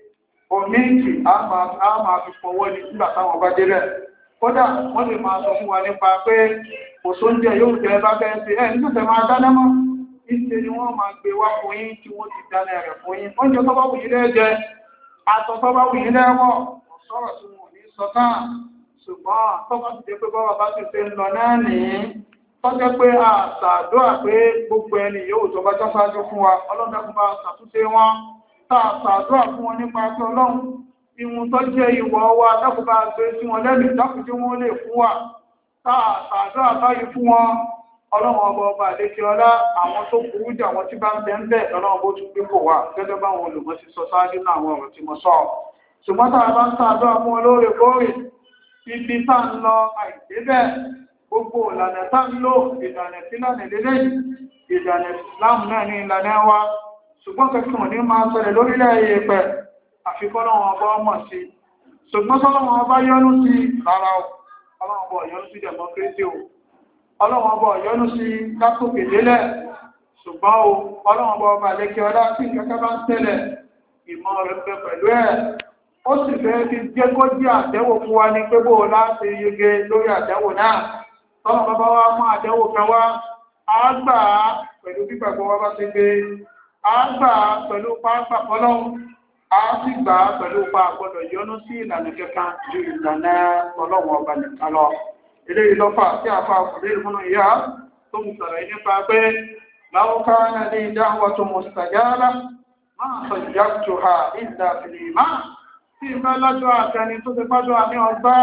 omíìkì á máa fi fọwọ́ ní nígbà táwọn bá débẹ̀ kódà wọ́n lè máa sọ fún wa nípa pé kò sóúnjẹ yóò jẹ́ bá bẹ́ẹ̀ sí ẹ̀ nígbàtẹ̀ máa dáná mọ́ ìṣe ni wọ́n máa gbé wá fún yín tí wọ́n ti dáná rẹ̀ fún yín oúnjẹ tó bá wù yín lẹ́jẹ aṣọ tó bá wù yín lẹ́wọ̀ ọ̀sọ́rọ̀ tí wọn ò ní sọ tán ṣùgbọ́n tó bá ti jẹ́ pé bọ́wọ́ bá ti ṣe ń lọ náà nìyí tó jẹ́ pé àṣàdúrà pé gbogbo ẹni yóò tó bá jọ́ sáájú fún wa ọlọ́dún bá ṣàtúnṣe wọn tá àṣàdúrà fún wọn nípa pé ọlọ́run ìwọ̀n tó jẹ́ ìwọ̀ wa dákùnbà gbé sí wọn lẹ́nu dákùn tí wọ́n lè fún wa tá àṣàdúrà báyìí fún wọn ọlọ́run ọba ọba àdékè ọlá àwọn tó burú jù àwọn tí bá ń bẹ ń bẹ ọlọ́run bó tún gbé kò wá gẹ́gẹ́ báwọn olùmọ̀ ti sọ sáájú náà àwọn ọ̀rọ̀ tí mo sọ ṣùgbọ́n tá a bá ń ṣàdúrà fún wọn lóòrèkóòrè ibi tá ń lọ àìdé bẹ́ẹ̀ gbogbo ìlànà tá ń lò ìlànà ìlànà lélẹ́yìn ìlànà Islam náà ní ìlànà wa ṣùgbọ́n kẹkùn ní máa ṣẹlẹ̀ lórílẹ̀ èèpẹ̀ àfikọ́lọ́wọ́n ọba ọmọ sí ṣùgbọ́n sọ́lọ́wọ́n ọba yọ́nú sí rárá ọlọ́wọ́n ọba yọ́nú sí democracy o ọlọ́wọ́n ọba yọ́nú sí kákòkè délẹ̀ ṣùgbọ́n o ọlọ́wọ́n ọba ọba lẹ́kẹ́ ọlá sí kẹ́kẹ́ bá ń tẹ́lẹ̀ ìmọ̀ rẹ̀ pẹ̀ pẹ̀lú ẹ̀ ó sì fẹ́ fi jẹ́ kó jẹ́ àtẹ́wò fún wa ní pé bó láti yege lórí àtẹ́wò náà tọ́lọ́ bàbá wa mú àtẹ́wò kan wá á gbà á pẹ̀lú gbígbàgbọ́ wa bá ti gbé á gbà á pẹ̀lú pápá fọlọ́hún á sì gbà á pẹ̀lú pa àgbọ̀dọ̀ yọnú sí ìlànà kẹta ju ìlànà ọlọ́wọ́n ọba nìkan lọ eléyìí lọ́fà tí a fa òkùnrin ìmúnú ìyá tó ń sọ̀rọ̀ yìí nípa pé láwọn káwọn ní ìdáhùn tó mọ̀ sàjáàlá máa sọ ìyá tó ha ìdá fìlìmá tí ìfẹ́ lọ́jọ́ àtẹni tó ti pàjọ́ àmì ọgbà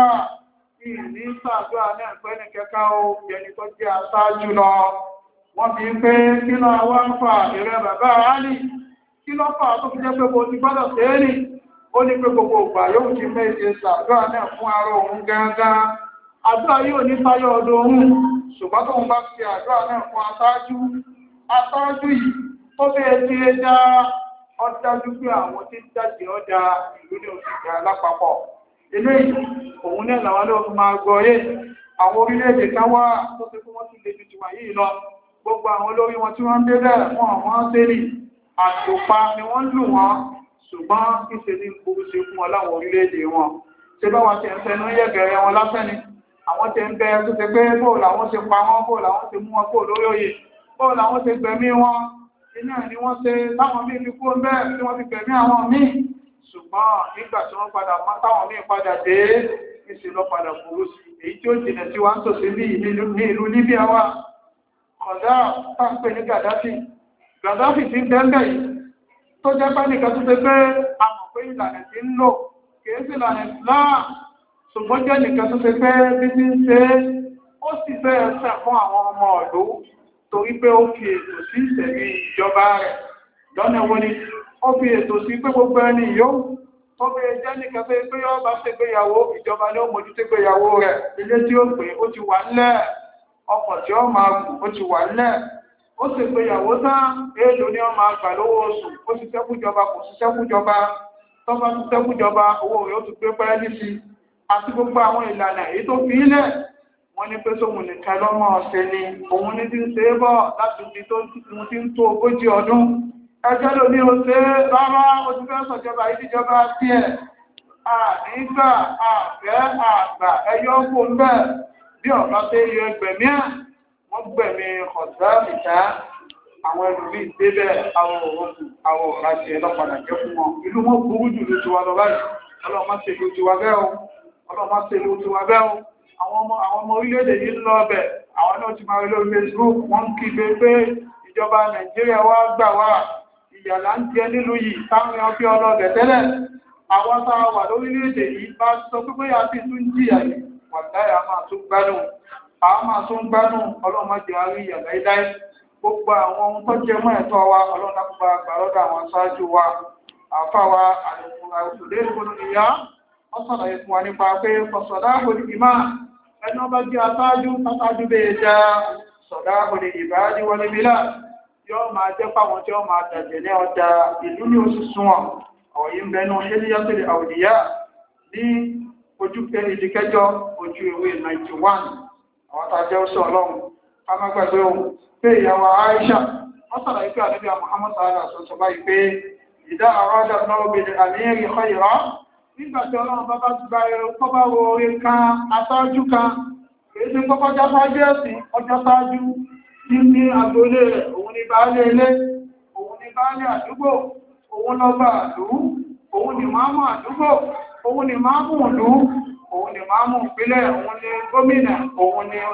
ìní sàjọ́ àmì ẹ̀pẹ́ ní kẹka o yẹni tó jẹ́ aṣáájú lọ wọ́n fi ń pé kí lọ wá ń fà ìrẹ́ bàbá rálì kí lọ fà tó fi jẹ́ pé mo ti gbọ́dọ̀ sẹ́ẹ̀rì ó ní pé gbogbo ìgbà yóò ti méje sàjọ́ àmì fún ara òun gángan àdúrà yóò ní sáyọ ọdún òun ṣùgbọ́n tóun bá fi àdúrà náà fún aṣáájú aṣáájú yìí ó bẹ́ẹ̀ tí ẹ dá ọdájú pé àwọn tí ń jáde ọjà ìlú ní oṣù ìjà lápapọ̀ eléyìí òun náà làwọn ló fi máa gbọ́ yé àwọn orílẹ̀-èdè kan wá tó fi fún wọn tún lè ju tiwa yìí lọ gbogbo àwọn olórí wọn tí wọ́n ń dé bẹ́ẹ̀ wọn àwọn sẹ́rì àtòpa ni wọ́n lù wọ́n ṣùgbọ́n ìṣe ní gbogbo ṣe fún wọn láwọn orílẹ̀-èdè wọn ṣé báwọn ti ń fẹnu yẹ̀gẹ̀rẹ̀ wọn lásán ni àwọn ti ń bẹ tó ṣe pé bóò làwọn ṣe pa wọn bóò làwọn ṣe mú wọn kó lórí oyè bóò làwọn ṣe gbẹ̀mí wọn iná ni wọ́n ṣe láwọn míì fi kú bẹ́ẹ̀ tí wọ́n fi gbẹ̀mí àwọn míì ṣùgbọ́n nígbà tí wọ́n padà mọ́ táwọn míì padà dé ìṣe lọ padà burú sí èyí tí ó jìnà tí wọ́n ń tòṣe ní ìlú Libya wa kọ̀dá táǹpé ní Gaddafi Gaddafi ti ń tẹ́ńbẹ̀ yìí tó jẹ́ pé nìkan tó ṣe pé a mọ̀ pé ìlànà ti ń lò kìí sí ìlànà Islam ṣùgbọ́n jẹ́ nìkan tó ṣe pé bí ti ń ṣe ó sì bẹ́ẹ̀ sẹ̀ fún àwọn ọmọ ọ̀dọ́ torí pé ó fi ètò sí ìṣẹ̀rí ìjọba rẹ̀ lọ́nà wo ni ó fi ètò sí pé gbogbo ẹni yóò tó bẹ́ẹ̀ jẹ́ nìkan pé pé yọ́ bá ṣègbéyàwó ìjọba ni ó mójútó ìgbéyàwó rẹ̀ ilé tí ó pè ó ti wà nílẹ̀ ọkọ̀ tí ó máa gùn ó ti wà nílẹ̀ ó ṣègbéyàwó tán èèlò ni ó máa gbà lówó oṣù ó ti ṣẹ́kújọba kò sí ṣẹ́kújọba tó bá ti ṣẹ́kújọba owó rẹ̀ ó ti gbé pẹ́ẹ́lí sí àti gbogbo àwọn ìlànà èyí tó fi ilẹ̀ wọ́n ní pé sóhun nìkan lọ́mọ ọ̀sẹ̀ ni òun ní ti ń ṣe é bọ̀ láti ibi tó ti ń tó ogójì ọdún ẹjọ́ ló ní o ṣe rárá o ti fẹ́ sọ̀jọba ìdíjọba sí ẹ̀ ànígbà àfẹ́ àgbà ẹyọ kó ń bẹ̀ bí ọ̀gá tó yẹ gbẹ̀mí ẹ̀ wọ́n gbẹ̀mí ọ̀sẹ̀ ìta àwọn ẹlòmíì débẹ̀ àwọn òwòkù àwọn ọ̀ráṣẹ ẹlọ́padà jẹ́ fún wọn ìlú wọn burú jù ló ti wá lọ báyìí ọlọ́mọ ṣe ló ti wá bẹ́ẹ̀ o ọlọ́mọ ṣe ló ti wá bẹ́ẹ̀ o àwọn ọmọ àwọn ọmọ orílẹ̀-èdè yìí ń lọ ọbẹ̀ àwọn náà ti máa rí lórí Facebook wọ́n ń kígbe pé ìjọba Nàìjíríà wá gbà wá ìyàlá ń jẹ nílùú yìí táwọn èèyàn fi ọlọ́bẹ̀ tẹ́lẹ̀ àwọn tá a wà lórílẹ̀-èdè yìí bá sọ pé bóyá sí tún jìyà yìí wàláyà máa tún gbádùn àwọn máa tún gbádùn ọlọ́mọdé àrí ìyàlá iláì gbogbo àwọn ohun tó jẹ mọ́ ẹ̀tọ́ wa ọlọ́dàkùnbà gbà lọ́dọ̀ àwọn aṣáájú wa àfáwa àlùkùn àrùsùlẹ̀ ìgbónú ìyá wọ́n sọ̀rọ̀ fún wa nípa pé fọ̀sọ̀dá àbòdì ìmá ẹni ọba jẹ́ aṣáájú aṣáájú bẹ́ẹ̀ já sọ̀dá àbòdì ìbáàdí wọlé bílá yóò máa jẹ́ pàwọn tí wọ́n máa tàjẹ̀ ní ọjà ìlú ní oṣù súnwọ̀n àwọn yìí ń bẹnu ṣẹlẹ́yàtọ̀lẹ̀ àwòdìyà ní ojú ìdíkẹjọ ojú ìwé ninety one àwọn tàjẹ́ ó sọ ọlọ́run ká má gbàgbé ohun pé ìyàwó Aisha wọ́n sọ̀rọ̀ ìpé àdébí Muhammad sallallahu alaihi wasallam báyìí pé ìdá àrọ́dà náà obìnrin àmìyàn ìkọ́ ìrọ́ nígbàtí ọlọ́run bá bá ti gba ẹrù kọ́ bá wo orí kan aṣáájú kan èyí tí kọ́kọ́ já sáájú ẹ̀sìn ọjọ́ sáájú tí ní agboolé rẹ̀ òun ni baálé ilé òun ni baálé àdúgbò òun lọ́ba àdú òun ni máàmù àdúgbò òun ni máàmù ìlú òun ni máàmù ìpínlẹ̀ òun ni gómìnà òun ni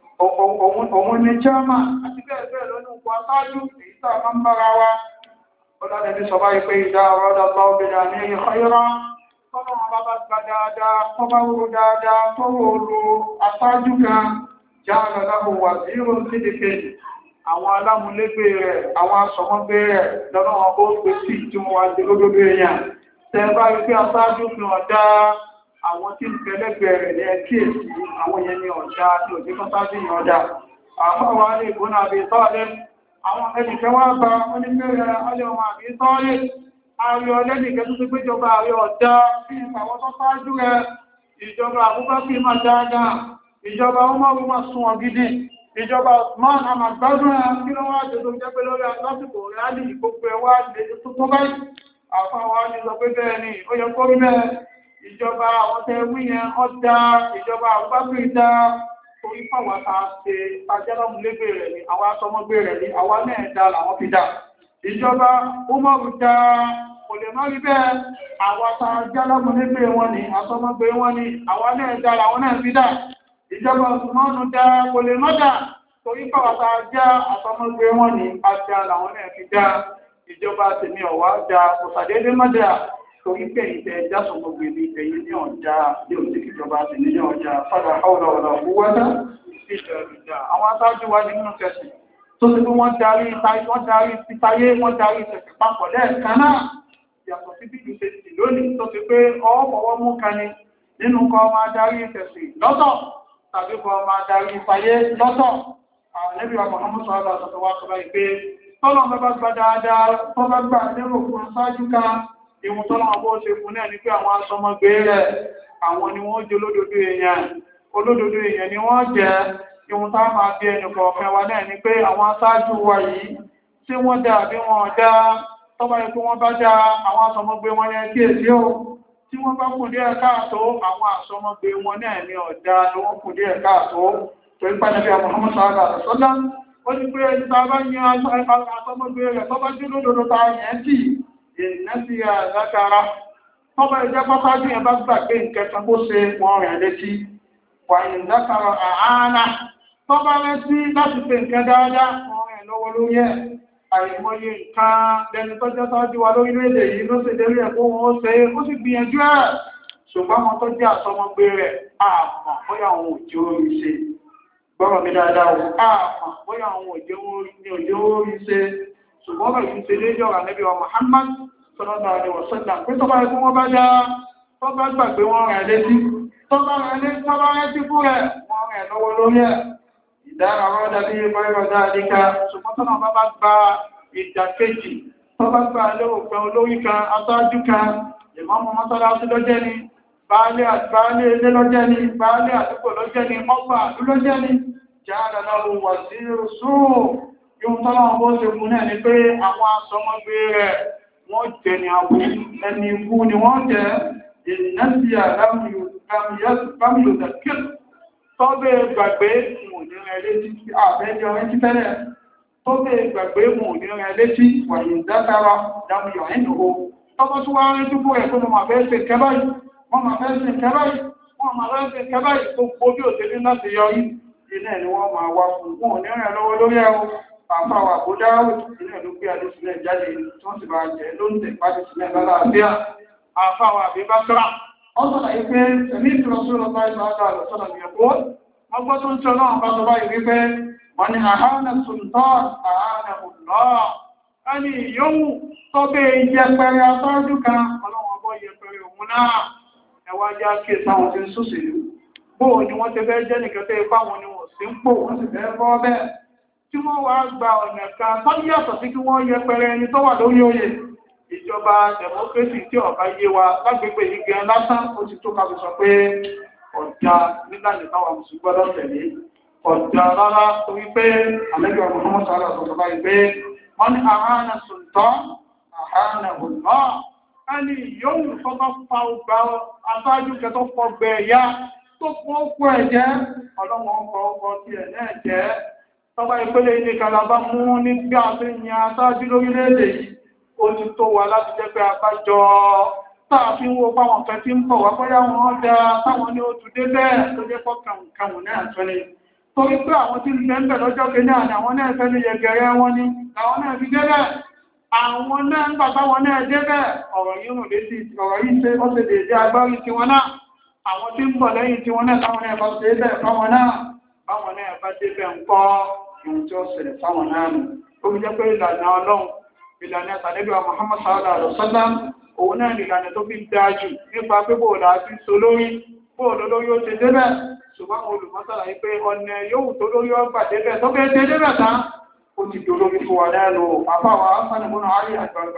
òun ni chairman àti bẹ́ẹ̀ bẹ́ẹ̀ lọ́nà òkú aṣáájú èyí tá a máa ń bára wa ọlọ́dẹ̀bí sọ báyìí pé ìdá ọ̀rọ̀ ọ̀dọ̀ ọ̀bẹ̀dà ní ìkọ́yọ́rọ́ tọ́lọ́ wọn bá bá gba dáadáa tó bá wúro dáadáa tó wò lo aṣáájú kan já lọ́láwọ̀ wà sí ìrò sídìkè àwọn alámúlégbé rẹ̀ àwọn asọ̀mọ́gbé rẹ̀ lọ́nà wọn kó pè sí tí wọ́n wá dé lódodo èèyàn tẹ́ bá rí pé aṣáájú fi hàn dá àwọn tí ń pẹlẹgbẹ rẹ̀ ní ẹkíyèsí àwọn yẹn ní ọ̀dá tí òjì kan sáájú ní ọ̀dá àwọn wa lè gbóná àbí tọ́ọ̀lẹ́ àwọn ẹnìkẹ́ wá bá onífẹ́rẹ́ alẹ́ ọmọ àbí tọ́ọ̀lẹ́ ààrẹ ọlẹ́nìkẹ́ tó ti gbéjọba ààrẹ ọ̀dá bí àwọn tó sáájú rẹ̀ ìjọba àbúgbàkì máa dáadáa ìjọba ọmọrú máa sún ọgídì ìjọba Osman amagbádùn ẹ̀ kí ló wá jẹ́ tó jẹ́ pé lórí lásìkò rẹ̀ á lè gbogbo ẹ̀ wá lè tó tó báyìí àfáwà ní sọ pé bẹ́ẹ̀ ni ó yẹ kó rí bẹ́ẹ̀ ìjọba àwọn tẹ wí yẹn ọ̀dà ìjọba àgbàgbé dá orí fáwọn ta ṣe ajálọ́múlégbé rẹ̀ ni àwọn asọmọgbé rẹ̀ ni àwa náà dá làwọn fi dá ìjọba umaru dá kò lè má rí bẹ́ẹ̀ àwa ta ajálọ́múlégbé wọn ni asọmọgbé wọn ni àwa náà dá làwọn náà fi dá ìjọba Usmanu dá kò lè má dá torí fáwọn ta ajá asọmọgbé wọn ni ajá làwọn náà fi dá ìjọba tèmi ọ̀wá dá kò sàdédé má dá torí pé ìtẹ̀ jásọ̀ gbogbo ìlú ẹ̀yìn ní ọjà ní òsì ìjọba àti ní ọjà fádà ọ̀rọ̀ ọ̀rọ̀ owódá ìṣẹ̀ ìjà àwọn aṣáájú wa nínú tẹ̀sí tó ti pé wọ́n darí wọ́n darí títayé wọ́n darí tẹ̀sí papọ̀ lẹ́ẹ̀kan náà yàtọ̀ sí bí ìṣe sì lónìí tó ti pé ọwọ́ mú kani nínú kọ́ máa darí tẹ̀sí lọ́tọ̀ tàbí kọ́ máa darí tayé lọ́tọ̀ àwọn ẹbí wa Muhammad sallallahu alaihi wasallam wá sọ báyìí pé tọ́lọ́ bá gbà dáadáa tọ́ bá gbà lérò fún aṣáájú kan ìwọ̀n tọ́lọ́ ọgbọ́ ṣe fún náà ní pé àwọn asọmọgbé rẹ̀ àwọn ni wọ́n jẹ́ olódodo èèyàn olódodo èèyàn ni wọ́n jẹ́ ìwọ̀n tá máa bí ẹnì kọ̀ọ̀kan wa náà ní pé àwọn aṣáájú wa yìí tí wọ́n dá bí wọ́n dá tọ́bá yẹ kí wọ́n bá dá àwọn asọmọgbé wọn ní ẹkí èsì ó tí wọ́n bá kù díẹ̀ káàtó àwọn asọmọgbé wọn náà ní ọ̀dá ni wọ́n kù díẹ̀ káàtó tó ń pàdé bí i Muhammad sallallahu alaihi wasallam ó ní pé ẹni tá a bá yan asọmọgbé rẹ̀ tọ́bá jẹ́ olódodo ta yẹn tì ìnẹ́sí àzákara tọ́bá ìjẹ́ pátájú yẹn bá gbàgbé ìkẹta kó ṣe wọ́n rẹ̀ létí wà ìzákara àánà tọ́bá rẹ̀tí láti pè nǹkan dáadáa wọ́n rẹ̀ lọ́wọ́ lórí ẹ̀ àìmọye nǹkan lẹni tó jẹ́ tọ́jú wa lórílẹ̀-èdè yìí ló sì dérí ẹ̀ kó wọ́n ṣe ó sì gbìyànjú ẹ̀ ṣùgbọ́n wọn tó jẹ́ àsọmọgbé rẹ̀ àmọ́ bóyá àwọn òjò orí ṣe gbọ́rọ̀ mi dáadáa o àmọ́ bóyá àwọn òjò orí ṣe ṣùgbọ́n bẹ̀rẹ̀ ń ṣe léjọ́ rà níbi wa Muhammad sallallahu alaihi wasallam pé tọ́bá ẹkún wọ́n bá dá tọ́bá gbàgbé wọn rẹ̀ létí tọ́bá rẹ̀ létí tọ́bá rẹ̀ tí fún rẹ̀ wọ́n rẹ̀ lọ́wọ́ lórí ẹ̀ ìdára rọ́ dàbí ìbọ̀rọ̀ dáadíká ṣùgbọ́n tọ́nà bá bá gba ìdàkejì tọ́bá gba lérò pé olórí kan aṣáájú kan ìmọ̀mọ̀ mọ́sálásí lọ́jẹ́ ni baálé àti baálé ilé lọ́jẹ́ ni baálé àdúgbò lọ́jẹ́ ni ọba àdú lọ́jẹ́ ni jáàdà láwọn wà sí rúsùn yóò tọ́lọ́wọ́ bó ṣe mú náà ni pé àwọn asọmọgbé rẹ̀ wọ́n jẹ́ ni àwọ̀ ẹni ikú ni wọ́n jẹ́ ìnáṣí àlámìyòdàkìl tọ́bẹ̀ gbàgbé mò ní rẹ̀ létí àbẹ́jọ ẹjí tẹ́lẹ̀ tọ́bẹ̀ gbàgbé mò ní rẹ̀ létí wàyí dákàrà dámìyàn ẹ̀nà o tọ́bọ̀ tí wọ́n rí dúkú ẹ̀ tó mọ̀ fẹ́ ṣe kẹ́báyì wọ́n máa fẹ́ ṣe kẹ́báyì wọ́n máa fẹ́ ṣe kẹ́báyì tó gbójú òṣèlú láti yọrí ilé ni wọ́n máa wá fún wọn ò ní rẹ̀ lọ́wọ́ lórí ẹ̀rọ àfáwà àbúdáwò ilé ìlú pé adésílẹ̀ jáde tí wọ́n sì bá jẹ́ ló ń tẹ̀ pàdé sílẹ̀ lálàáfíà àfáwà àbíbákírà wọ́n sọ̀rọ̀ yìí pé ẹ̀mí ìtìlọsọ́rọ̀ bá ìlú àgbà àlọ́sọ̀rọ̀ ní ẹ̀kọ́ wọ́n gbọ́ tó ń tọ́ náà bá sọ báyìí wípé wọ́n ni àhánà sultan àhánà ọ̀lọ́ ẹni yóò tọ́bẹ̀ yẹpẹrẹ aṣáájú kan ọlọ́wọ́n bọ́ yẹpẹrẹ òun náà ẹwà já kí sáwọn ti ń sòṣèlú bóò ni wọ́n ti fẹ́ jẹ́ nìkẹ́tẹ́ ipá wọn ni wọ́n sì ń pò wọ́n sì fẹ́ bọ́ bẹ́ẹ̀ tí wọ́n wá gba ọ̀nà kan tó yàtọ̀ sí kí wọ́n yẹpẹrẹ ẹni tó wà lórí oyè ìjọba democracy tí ọ̀bá yé wa lágbègbè yìí gan lásán ó ti tó kábi sọ pé ọ̀dà nílànà táwọn mùsùlùmí gbọ́dọ̀ tẹ̀lé ọ̀dà rárá torí pé àlẹ́gbẹ̀ ọmọ ọmọ sàárà sọ̀tọ̀ báyìí pé wọ́n ní àhánà sultan àhánà ọ̀nà ẹni yóò tó bá fa ọgbà aṣáájú kẹtọ́ fọgbẹ̀ ẹ̀yà tó pọ̀ ọkọ̀ ẹ̀jẹ̀ ọlọ́wọ́n ọkọ̀ ọkọ̀ tiẹ̀ náà jẹ́ tọ́ba ìpele ilé kalaba mú ní bí a ti yan aṣáájú lórílẹ̀-èdè yìí ó ti tó wa láti jẹ́ pé abájọ táà fi ń wo báwọn kan tí ń bọ̀ wá bóyá wọn da táwọn ní oṣù dé bẹ́ẹ̀ tó jẹ́ pọ́ kàwùnkàwùn náà tó ní torí pé àwọn tí ń bẹ́ ń bẹ̀ lọ́jọ́ kejì àná àwọn náà fẹ́ ní yẹgẹrẹ wọn ni àwọn náà fi dé bẹ́ẹ̀ àwọn náà ń bàbá wọn náà dé bẹ́ẹ̀ ọ̀rọ̀ yìí rùn létí ọ̀rọ̀ yìí ṣe ó ṣe déédéé agbárí tiwọn náà àwọn tí ń bọ̀ lẹ́yìn tiwọn náà táwọn náà bá ṣe é bẹ́ẹ̀ fáwọn náà báwọn náà bá dé bẹ́ẹ̀ ń kọ́ ohun tí ó ṣẹlẹ̀ fáwọn náà nù ó fi jẹ́ pé ìlànà ọlọ́run ìlànà àtàlẹ́bíà Muhammad sallallahu alaihi wasallam òun náà ìlànà tó fi dáa jù nípa pé bóòlù àti so lórí bóòlù lórí ó ṣe débẹ̀ ṣùgbọ́n àwọn olùmọ́sára yìí pé ọ̀nà yóò tó lórí ọgbà débẹ̀ tó bẹ́ẹ̀ dé débẹ̀ tán ó ti dò lórí fún wa lẹ́nu àbáwá sanimúnà ayé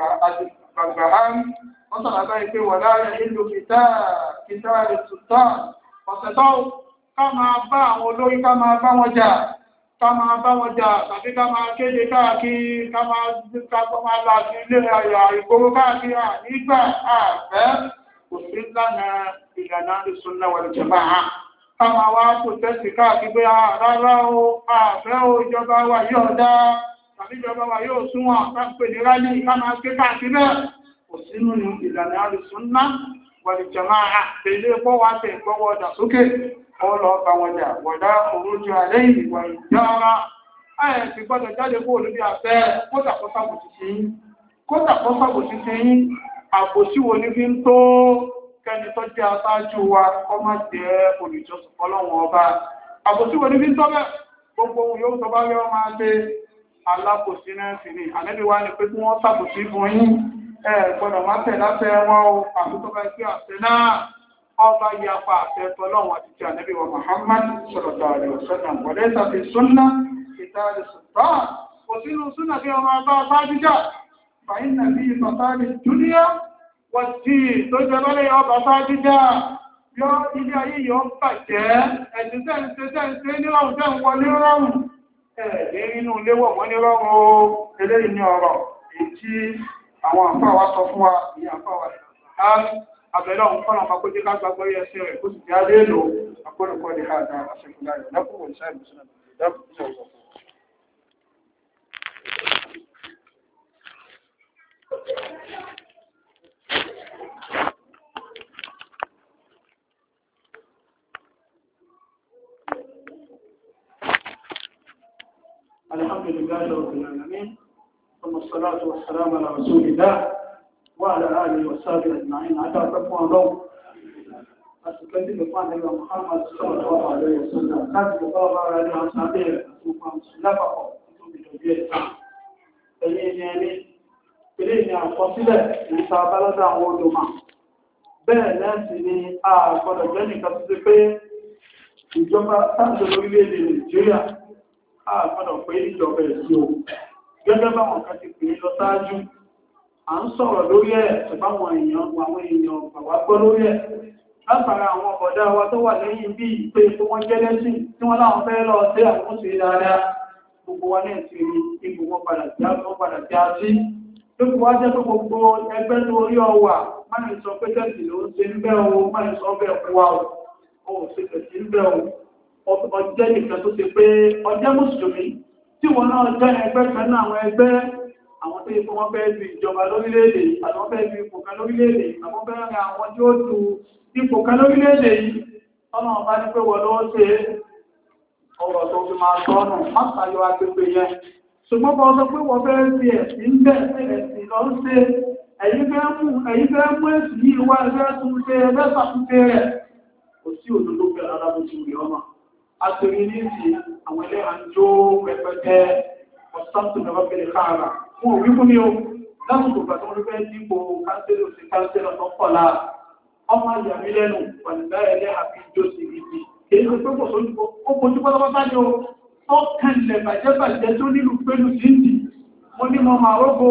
àgbàgbà árí wọ́n sọ̀rọ̀ báyìí pé wà láàrin ìlú kìtà kìtà ìtùtà ọ̀sẹ̀ tó ká máa bá àwọn olórí ká máa bá wọn jà ká máa bá wọn jà tàbí ká máa kéde káàkiri ká máa ká máa lọ sí ilé ayọ̀ ìgboro káàkiri nígbà àfẹ́ kò sí lánà ìlànà ìsúná wal jamaa ká máa wá kò tẹ́sì káàkiri pé rárá o àfẹ́ o ìjọba wa yóò dá tàbí ìjọba wa yóò súnwọ̀n ká pè ní rálì ká máa ké káàkiri bẹ́ẹ̀ kò sínú ìlànà ìsúná wal jamaa tẹ̀lé pọ́ wá tẹ̀ gbọ́wọ́ dà sókè ọlọ́ bá wọn jà wọ̀dá òrójú alẹ́ ìwà ìjára ẹ̀ ti gbọ́dọ̀ jáde kó olóbi àfẹ́ kódàkọ́sàbòsí sí yín kódàkọ́sàbòsí sí yín àbòsí wo ní fi ń tó kẹni tó jẹ́ aṣáájú wa kọ́ má jẹ́ olùjọsìn fọlọ́wọ́n ọba àbòsí wo ní fi ń tọ́ bẹ́ẹ̀ gbogbo ohun yóò tọ́ bá rí ọ máa ṣe alábòsí náà sì ni ànẹ́bí wa ni pé kí wọ́n ṣàbòsí fún yín ẹ gbọ́dọ̀ má tẹ̀ láṣẹ wọn o àti tó bá gbé àṣẹ náà ọba yapa àtẹ́tọ́ lọ́wọ́ àti tí ànábì wa Muhammad sallallahu alaihi wasallam wọlé tàbí súnná ìtàrí sùtọ́ kò sínú súnná bí ọmọ ọba sáájújà fàyín nàbí ìtọ̀tàrí dúníà wọ́n tí tó jẹ lọ́lẹ̀ ọba sáájújà yọ ilé ayé yọ bàjẹ́ ẹ̀sìn tẹ́ǹsẹ́ tẹ́ǹsẹ́ nírọ̀rùn tẹ́ ń wọlé rọrùn ẹ̀ẹ́dẹ́ nínú léwọ̀ wọ́n ní rọrùn o eléyìí ní ọ̀rọ̀ èyí tí àwọn àfáà wa sọ fún wa ìyá àfáà wa abẹ́lẹ́ ọ̀hún fọ́nà ọmọ pé ká gbàgbọ́ yẹ ẹsẹ̀ rẹ̀ kó sì já lé lò akọ́nùkọ́ ní àdá àṣẹkùnlá rẹ̀ lẹ́kùnrin ìṣẹ́ ìbùsùn náà. الحمد لله رب العالمين ثم الصلاة والسلام على رسول الله وعلى آله وصحبه أجمعين حتى تقوى الله أتكلم فان الله محمد صلى الله عليه وسلم كاتب الله عليه وصحبه أتوقع مسلفه أتوقع بجوجيه eléyìí ẹni eléyìí àkọsílẹ̀ ìta abálọ́dà àwọn olùmọ̀ bẹ́ẹ̀ lẹ́sìn ni a gbọ́dọ̀ jẹ́ nìkan tó ti pé ìjọba sáàjọ lórílẹ̀-èdè Nàìjíríà a gbọ́dọ̀ pé ìjọba ẹ̀sí o gẹ́gẹ́ báwọn kan ti pè é lọ sáájú à ń sọ̀rọ̀ lórí ẹ̀ ṣùgbọ́n èèyàn àwọn èèyàn bàwá gbọ́ lórí ẹ̀ látara àwọn ọ̀dá wa tó wà lẹ́yìn bí ìpé tó wọ́n jẹ́ lẹ́sìn tí wọ́n láwọn fẹ́ lọ sí àkóso dáadáa gbogbo wa náà ti rí ipò wọn padà já wọn padà já sí lókè wá jẹ́ pé gbogbo ẹgbẹ́ tó orí ọwà má lè sọ pé tẹ̀sí ló ń ṣe ń bẹ́ o má lè sọ bẹ́ẹ̀ fún wa o ò ṣe tẹ̀sí ń bẹ́ o ọjẹ́ nìkan tó ṣe pé ọjẹ́ mùsùlùmí tí wọn náà jẹ́ ẹgbẹ́ kan náà àwọn ẹgbẹ́ àwọn tó yẹ kó wọ́n fẹ́ fi ìjọba lórílẹ̀-èdè àwọn fẹ́ fi ipò kan lórílẹ̀-èdè àwọn fẹ́ ra àwọn tí ó du ipò kan lórílẹ̀-èdè yìí ọ̀nà ọba ní pé wọ́n lọ́wọ́ ṣe ọ̀rọ̀ tó fi máa tọ́nù má ṣàyọ agbègbè yẹn ṣùgbọ́n bọ́ sọ pé wọ́n fẹ́ fi ẹ̀sìn bẹ́ẹ̀ ẹ̀sìn lọ ṣe ẹ̀yin fẹ́ mú ẹ̀yin fẹ́ mú ẹ̀sìn yìí wá ẹgbẹ́ tún ṣe ẹgbẹ́ ṣàtúnṣe rẹ̀ kò sí òdodo bẹ́ẹ̀ alábòsí rẹ̀ ọmọ àtòrí ní ti àwọn ẹlẹ́hà ń jó pẹpẹtẹ ọ̀sántò náà bẹ̀rẹ̀ káàrà fún òwú fún mi o lásìkò ìgbà tó ń fẹ́ dípò kánsẹ́lò sí kánsẹ́lò tó pọ̀ láà ọmọ ìyàmí lẹ́nu pàdé ẹlẹ́hà fi jó sí ibi èyí tó pọ̀ sójú ó kojú pátápátá ni ó tó kẹlẹ̀ bàjẹ́ bàjẹ́ tó nílùú pẹ̀lú jíǹdì mo ní mo máa rógbò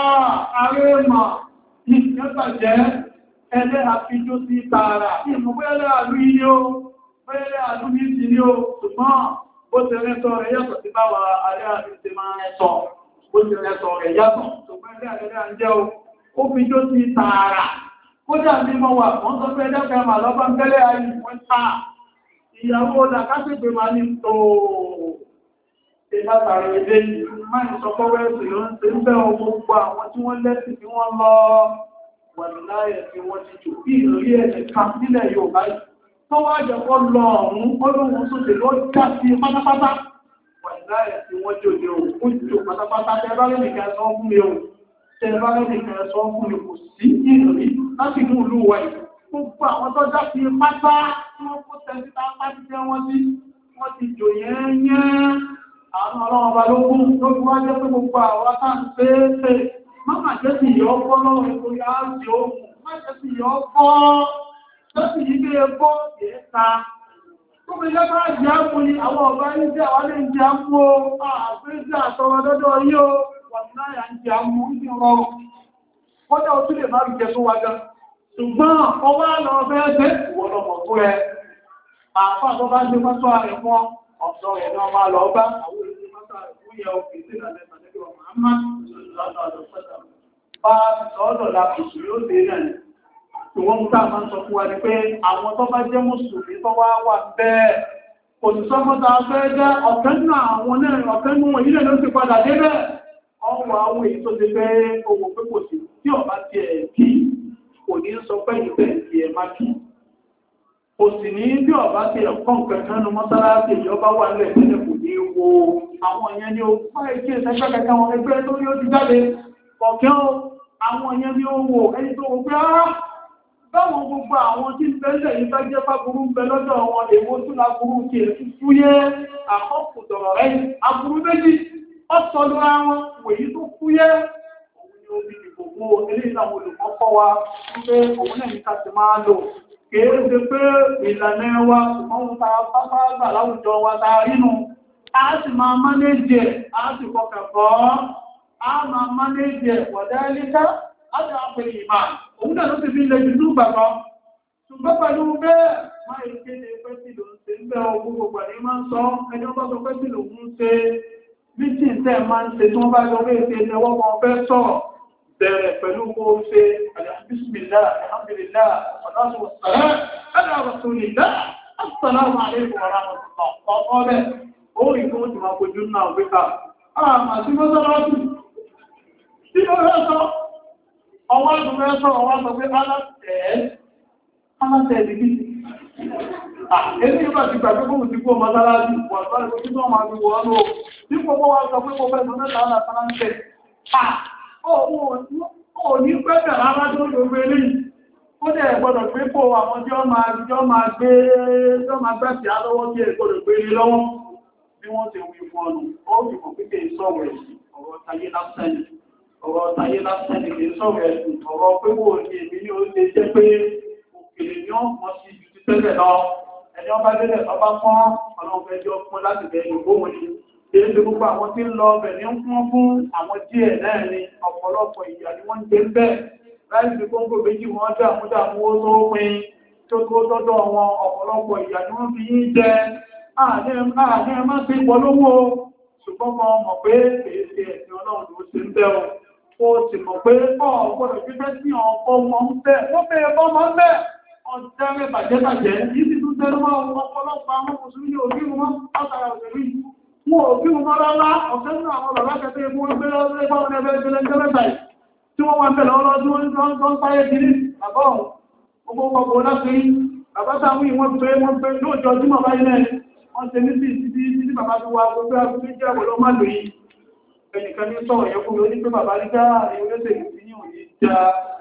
ààrẹ mà ìfẹ́ bàjẹ́ ẹlẹ́hà fi jó sí tààrà ìmọ̀ bóyẹ́lẹ́ àlú yìí ó bóyẹ́lẹ́ àlú yìí sí ní ó ṣùgbọ́n bó ti rẹ́tọ̀ rẹ̀ yàtọ̀ sí báwa alẹ́ àti ti máa rẹ́tọ̀ bó ti rẹ́tọ̀ rẹ̀ yàtọ̀ ṣùgbọ́n ẹlẹ́ àlẹ́ àjẹ́ ó ó fi jó sí tààrà kódà ní mọ́ wà wọ́n sọ pé ẹjọ́ mà lọ́bá ń tẹ́lẹ̀ ayé wọ́n ta ìyàwó làkásẹ̀gbè máa ní tó látàrí ilé máa ń sọ pọ́wọ́ ẹ̀sìn ló ń ṣe ń bẹ́ gbogbo àwọn tí wọ́n lẹ́sìn tí wọ́n lọ wà láyẹ̀ tí wọ́n ti jù bí ìrírí ẹ̀sìn kan nílẹ̀ Yorùbá yìí tó wá jẹ́ kó lọ ọ̀hún ọlọ́run sóde ló já sí pátápátá wà láyẹ̀ tí wọ́n jòjò ó jò pátápátá tẹ bá lẹ́nì kan sọ fún mi o tẹ bá lẹ́nì kan sọ fún mi kò sí ìrírí láti inú ìlú wa yìí gbogbo àwọn tó já sí pátá tí wọ́n kó tẹ̀sí tá pátí tẹ́ wọ́n sí wọ́n ti jò yẹn yẹn àwọn ọlọ́run ọba lógún ló fi wá jẹ́ pé gbogbo àwọn tá ń pé pé má má jẹ́ sí ìyọ́ fọ́ lọ́wọ́ ètò yá jẹ́ òun má jẹ́ sí ìyọ́ fọ́ lọ́sì yìí bí ẹgbọ́ ìẹ́ta tó fi jẹ́ bá jẹ́ àmú ni àwọn ọba ní jẹ́ àwọn lè jẹ́ àmú o àpéjẹ́ àtọwọ́ dọ́dọ̀ yìí o wà láyà ń jẹ́ àmú ní ọrọ̀ kọ́dọ̀ ó tún lè má rí jẹ tó wájá ṣùgbọ́n ọwọ́ lọ fẹ́ ṣe ìwọ̀lọ́mọ̀ fún ẹ àfáà tó bá gbé mọ́tò ààrẹ fún ọ̀sọ̀ rẹ̀ náà máa lọ bá àwọn ìlú mọ́tò ààrẹ fún yẹ òfin sí ìlànà ìpàdé ọmọ àmà lọ́dọ̀ àdọ̀sọ́dà bá sọ́dọ̀ la kùsù yóò dé náà ni tí wọ́n ń tà máa ń sọ fún wa ni pé àwọn tó bá jẹ́ mùsùlùmí tó wá wà bẹ́ẹ̀ kò ní sọ́mọ́ta fẹ́ jẹ́ ọ̀kẹ́ nínú àwọn náà ọ̀kẹ́ nínú wọn ilé ló ti padà dé bẹ́ẹ̀ ọwọ́ àwọn èyí tó ti fẹ́ owó pé kò sí tí ọba tiẹ̀ kí kò ní sọ pé ìfẹ́ tiẹ̀ má kí kò sì ní bí ọba tiẹ̀ kọ́ nǹkan kan nu mọ́sálásí ìjọba wà lẹ̀ tẹ́lẹ̀ kò ní wo àwọn yẹn ni ó fà ìkí ìṣẹ́gbẹ́ kẹta wọn ẹgbẹ́ tó ní ó ti jáde ọ̀kẹ́ o àwọn yẹn ni ó wò ẹni tó wò pé á báwọn gbogbo àwọn tí ń bẹ́lẹ̀ yìí bá jẹ́ fáburú ń bẹ lọ́dọ̀ wọn èwo tún láburú kí èsì fúyẹ́ àkọ́kù dọ̀rọ̀ rẹ̀ aburú méjì ọ̀sọ̀ lóra wọn wèyí tó fúyẹ́ òun ni ó fi dìbò fún eléyìí láwọn olùkọ́kọ́ wa wípé òun náà ní ká ti máa lò kìí ṣe pé ìlànà wa ṣùgbọ́n ta pápá gbà láwùjọ wa ta rínú a sì máa mánéjì ẹ̀ a sì kọkẹ̀kọ́ a máa mánéjì ẹ̀ wọ̀dẹ́líká a sì àpèrè ìmá òun náà ló ti fi lè jù gbàgbọ́ ṣùgbọ́n pẹ̀lú bẹ́ẹ̀ máa ìkéde pé tí ló ń ṣe ń bẹ́ ogún gbogbo ní máa ń sọ ẹni ọba sọ pé tí ló ń ṣe mítìn tẹ́ máa ń ṣe tí wọ́n bá lọ rí ètò ẹwọ́ wọn fẹ́ sọ̀rọ̀ bẹ̀rẹ̀ pẹ̀lú kó ṣe alhamdulillah alhamdulillah salatu wassalam ala rasulillah assalamu alaikum wa rahmatullah ọ̀pọ̀ bẹ́ẹ̀ ó rí kó ti máa kojú náà wíkà àmà sí mọ́sálásí tí ó rẹ́ sọ ọwọ́ ìlú rẹ́ sọ ọwọ́ sọ pé alátẹ̀ẹ́ alátẹ̀ẹ́ dìbí èyí yóò bá ti gbàgbé fún ti kó mọ́sálásí wà sáré kó tí wọ́n máa fi wọ́n lò tí gbogbo wa sọ pé gbogbo ẹ̀sùn mẹ́ta alátẹ̀ẹ́ ó ní pẹ́pẹ̀ rárá tó lórí eléyìí ó dẹ̀ gbọ́dọ̀ pé kó àwọn tí ó máa jọ máa gbé tó máa gbẹ́sì alọ́wọ́ tí ẹ̀ gbọ́dọ̀ gbé lọ́wọ́ bí wọ́n ti wí fún ọnù ó fi kò pípé ìsọ̀rọ̀ ẹ̀sìn ọ̀rọ̀ tayé lásẹ̀lẹ̀ ọ̀rọ̀ tayé lásẹ̀lẹ̀ kì í sọ̀rọ̀ ẹ̀sìn ọ̀rọ̀ pé wò ní èmi ní ó lè jẹ́ pé òkèlè ní ó mọ̀ sí ju ti tẹ́lẹ̀ lọ ẹni ọba délẹ̀ ọba pọ́n ọlọ́run fẹ́ jọ pọ́n láti bẹ̀rẹ̀ ìgbóhùn ni èyí tí gbogbo àwọn tí ń lọ ọbẹ̀ ní ń fún fún àwọn díẹ̀ náà ni ọ̀pọ̀lọpọ̀ ìyà ni wọ́n ń gbé bẹ́ẹ̀ láì fi kóńgò méjì wọ́n dá àmúdàmú ó tó pin tó tó tọ́dọ̀ wọn ọ̀pọ̀lọpọ̀ ìyà ni wọ́n fi yín jẹ ààrẹ ẹ má ṣe polówó ṣùgbọ́n kan mọ̀ pé èyí ṣe ẹ̀sìn ọlọ́run ló ṣe ń bẹ́ o ó sì mọ̀ pé ọ̀ gbọ́dọ̀ fífẹ́ sí ọkọ̀ wọn ń bẹ́ wọ́n bẹ́ ẹ̀kọ́ mọ́ ń bẹ́ ọ̀dẹ́rẹ́ bàjẹ́ bàjẹ́ yìí sì tún tẹ́lú mọ́ ọ̀pọ̀lọpọ̀ àwọn mùsùlùmí òbí wọn látara òṣèlú yìí wọn ò bí wọn rárá ọ̀fẹ́ ní àwọn bàbá kẹfẹ́ ikú wọn gbé lọ́wọ́ ẹgbẹ́ wọn ẹgbẹ́ ìgbẹ́lẹ́ ìgbẹ́ mẹ́ta yìí tí wọ́n wọ́n bẹ̀rẹ̀ ọlọ́dún wọn tó ń sáyé kiri àbọ̀ gbogbo ọgbọ̀ láti rí bàbá táwọn ìwọ̀n pé wọ́n pé lóòjọ́ tí mọ̀ báyìí náà wọ́n ṣe ní sí títí títí bàbá tó wá gbogbo agbègbè jẹ́ ọ̀pọ̀lọ́ má lò yìí ẹnìkan ní sọ̀rọ̀ yẹn fún mi ó ní pé bàbá ní ká ìwé sí ní òní já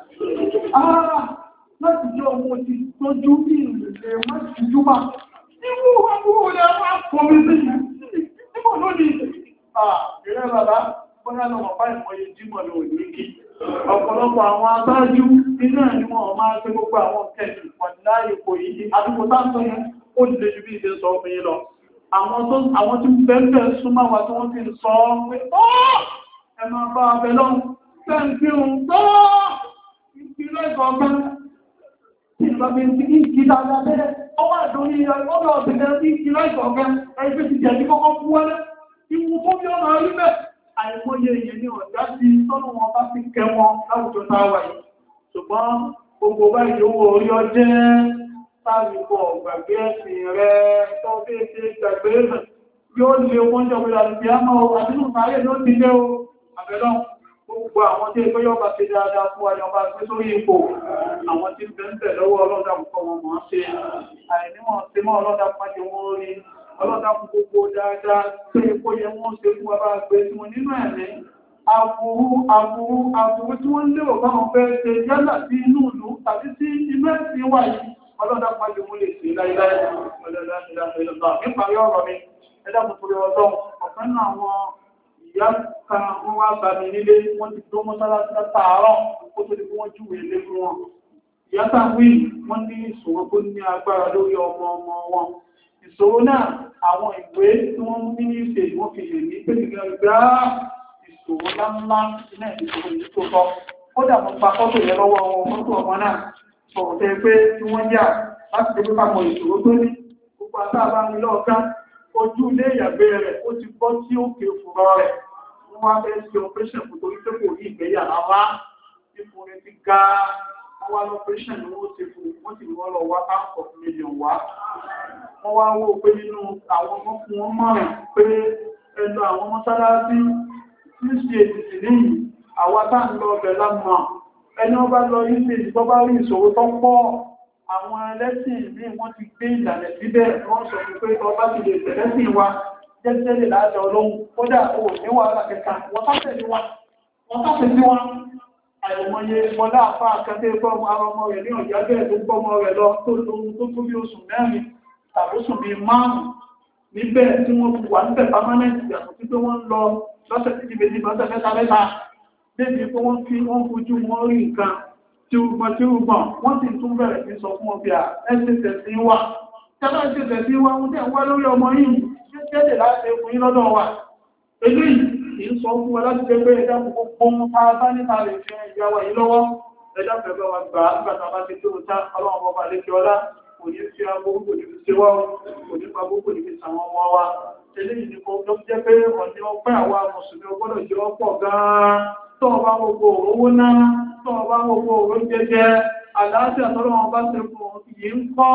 láti jẹ́ ọmọ ti tọ́jú ní ìrìnlẹ̀ má ti júmà nínú àbúrò rẹ̀ wá fọmi sí nígbà lónìí ìrẹ́ bàbá bọ́nà lọ́wọ́ bá ìmọ̀ye jímọ̀ lọ ní kí ọ̀pọ̀lọpọ̀ àwọn aṣáájú nínú ẹ̀ ni wọ́n máa ṣe gbogbo àwọn kẹ́ẹ̀kì pọ̀lá ipò yìí àdúgbò táńtọ́ yẹn ó lè ju bí ìṣe sọ fún yín lọ àwọn tí bẹ́ẹ̀ súnmọ́ wa tí wọ́n ti sọ pé ọ́ ẹ máa bá abẹ lọ́hùn tẹ́ǹkì ń tọ́ ìpínlẹ̀ ìkọ̀ọ̀kan tí ìbábí ti kí kí dáadáa bẹ́ẹ̀ ọwọ́ àdóní ọlọ́ ọ̀sẹ̀kẹ́ tí ìpínlẹ̀ ìkọ̀ọ̀kan ẹgbẹ́ ti jẹ̀ ní kọ́kọ́ fún wọlé ìwú tó bí ọmọ rí bẹ́ẹ̀ àìmọye èèyàn ní ọ̀dá sí tọ́nù wọn bá fi kẹ wọn láwùjọ táwà yìí ṣùgbọ́n gbogbo báyìí owó orí ọjẹ́ sáàrùkọ gbàgbé ẹ̀sìn rẹ̀ tó bí ṣe gbàgbé yóò lé owó ń jọ pé àti àmọ́ àdínú sáré ló ti lé o àbẹ̀lọ́ gbogbo àwọn tí ẹgbẹ́ yọba ṣe dáadáa fún ayọba gbé sórí ipò àwọn tí ń bẹ ń bẹ̀ lọ́wọ́ ọlọ́dà púpọ̀ wọn mọ̀ ọ́n ṣe àìnímọ̀ ṣe mọ́ ọlọ́dà pàdé wọn rí ọlọ́dà fún gbogbo dáadáa tó epo yẹ wọ́n ṣe fún ọba gbé tí wọn nínú ẹ̀mí aburú aburú aburú tí wọ́n lérò báwọn fẹ́ ṣe yálà sí inú ìlú tàbí sí inú ẹ̀sìn wà yìí ọlọ́dà pàdé wọn lè ṣe láíláí ọlọ́dà ìlànà níparí ọ̀rọ̀ mi ẹ̀dá kòtòrò ọlọ́run ọ̀kan náà àwọn ìyá kan wọ́n wá bá mi nílé wọ́n ti dó mọ́sálásí látàárọ̀ kó tó di fún wọn júwèé lé fún wọn ìyá táwí wọ́n ní ìṣòro tó ní agbára lórí ọmọ ọmọ wọn ìṣòro náà àwọn ìwé tí wọ́n mú ní ìṣe wọ́n fi lè ní pẹ̀lú gbá ìṣòro ńláńlá náà ìṣòro yìí tó tọ́ kódà mo pa fọ́tò yẹn lọ́wọ́ wọn fọ́tò ọmọ náà sọ̀rọ̀ tẹ́ pé tí wọ́n yà láti ṣe pípa mọ ìṣòro tó ní gbogbo àtàbà mi lọ́ọ̀ká ojú ilé ìyàgbẹ́ rẹ̀ ó ti bọ́ sí òkè òfurọ́ rẹ̀ wọ́n wá fẹ́ ṣe operation kò torí pé kò rí ìgbéyà rárá ipò rẹ̀ ti ga wọ́n wá lọ́pẹ́ṣẹ̀ ni wọ́n ti fún wọ́n sì wọ́n lọ wá half of million wá wọ́n wá wó pé nínú àwọn ọmọ fún wọn mọ̀ràn pé ẹnu àwọn mọ́sálásí tí ṣe ètìtì níyì àwa tá ń lọ ọbẹ̀ lámọ̀ ẹni wọ́n bá lọ yìí sí tó bá rí ìṣòro tó pọ̀ àwọn ẹlẹ́sìn ní wọ́n ti gbé ìlànà síbẹ̀ wọ́n sọ pé ọba ti lè tẹ̀lẹ́sìn wa jẹ́jẹ́lẹ̀ láàjọ ọlọ́run kódà ò ní wàhálà kẹta wọ́n sáfẹ́ sí wa wọ́n sáfẹ́ sí wa àìmọye mọ́lá àfá àkẹ́tẹ́ gbọ́mọ ọmọ rẹ̀ ní ọ̀yá bẹ́ẹ̀ tó gbọ́mọ rẹ̀ lọ tó lóhun tó tó bí oṣù mẹ́rin tàbóṣù bí márùn-ún níbẹ̀ tí wọ́n fi wà níbẹ̀ pámánẹ́ǹtì yàtọ̀ sí pé wọ́n lọ lọ́sẹ̀ tí ìbejì lọ́sẹ̀ mẹ́ta mẹ́ta débi pé wọ́n fi wọ́n fojú wọn rí nǹkan tí ó gbọ́n tí ó gbọ́n wọ́n sì tún bẹ̀rẹ̀ sí sọ fún ọbẹ̀ ẹ̀ṣẹ̀ sí wa tẹ́lá ẹ̀ṣẹ̀ sí wa wọ́n tẹ́ wá lórí ọmọ yìí jẹ́jẹ́ láti fún yín lọ́dọ̀ wa eléyìí kì í sọ fún wa láti jẹ́ pé ẹ̀dá gbogbo ohun tá a bá níta lè fi ìyàwó yìí lọ́wọ́ ẹ̀dá fẹ̀fẹ̀ wa gbà á gbàtà bá ti tó ta ọlọ́run ọba lẹ́kẹ́ ọlá kò ní fi agbóhùn kò ní fi ṣe wá kò ní fa gbogbo ní fi sàwọn ọmọ wa eléyìí ni kò ló jẹ́ pé ọ̀ní ọpẹ́ àwa mùsùlùmí ọgbọ́dọ̀ jẹ́ ọ̀pọ̀ gan-an tó ọba gbogbo owó náà tó ọba gbogbo owó jẹjẹ àlàáfíà tọ́lọ́wọ́n bá ṣe fún yìí ń kọ́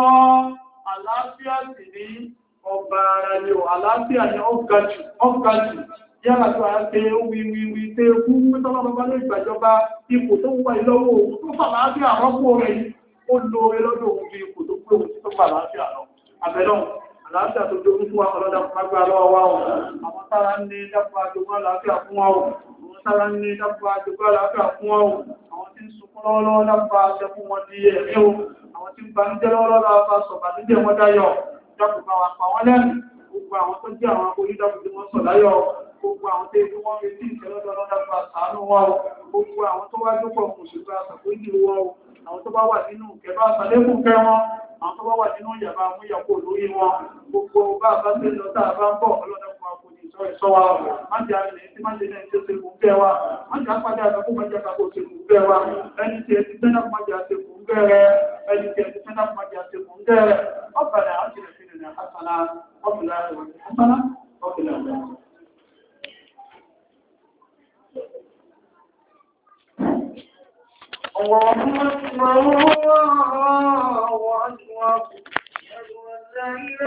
àlàáfíà sì ní ọba ara ni ò àlàáfíà ni ó ga jù ó ga jù yára tó a ṣe wíwíwí tẹ kú tọ́lọ́ bàbá ló ìgbàjọba ipò tó wà lọ́wọ́ òun tó fà láàáfíà rọ́pò rẹ̀ ó lóore lọ́dọ̀ òun bí ipò tó pé òun tó fà láàáfíà lọ àbẹ̀lọ́ àlàáfíà tó jogún fún wa ọlọ́dà fún agbá lọ́wọ́ wa o àwọn tára ní dápò àjogún àlàáfíà fún wa o àwọn tára ní dápò àjogún àlàáfíà fún wa o àwọn tí ń sunkún lọ́wọ́lọ́wọ́ dápò àṣẹ fún wọn di ẹ̀mí o àwọn tí ń banújẹ́ lọ́wọ́lọ́wọ́ dápò àṣọ̀bànújẹ́ wọn dáyọ̀ dákùnbà wà pa wọ́n lẹ́nu gbogbo àwọn tó jẹ́ àwọn onídàkùn tí wọ́n sọ láyọ̀ gbogbo àwọn tó ẹgbẹ́ wọn retí ìṣẹ́lọ́dọ̀ lọ́dàpọ̀ àṣàánú wọn o gbogbo àwọn tó wá dúpọ̀ mùsùlùmí àṣàkójì wọn o àwọn tó bá wà nínú kẹbà àṣàlékùn kẹ wọn àwọn tó bá wà nínú yàrá amúyàpò lórí wọn gbogbo bá a bá ṣe lọ tá a bá ń bọ̀ ọlọ́dàpọ̀ àkójì ìṣọ́ ìṣọ́ wa má jẹ́ àrìnlẹ̀ tí má jẹ́ náà ṣe ṣe kùn kẹ́ wa má jẹ́ àpàdé àgbàkú má jẹ́ àgbàkú ṣe kùn kẹ́ wa ẹni tí ẹ ti tẹ́lá má jẹ́ àṣẹ kùn kẹ́ rẹ ẹni tí ẹ ti tẹ́lá má jẹ́ àṣẹ kùn kẹ́ rẹ ọ̀bàdà àti حسنا وفي الآخرة حسنا وفي الآخرة الله أكبر الله أكبر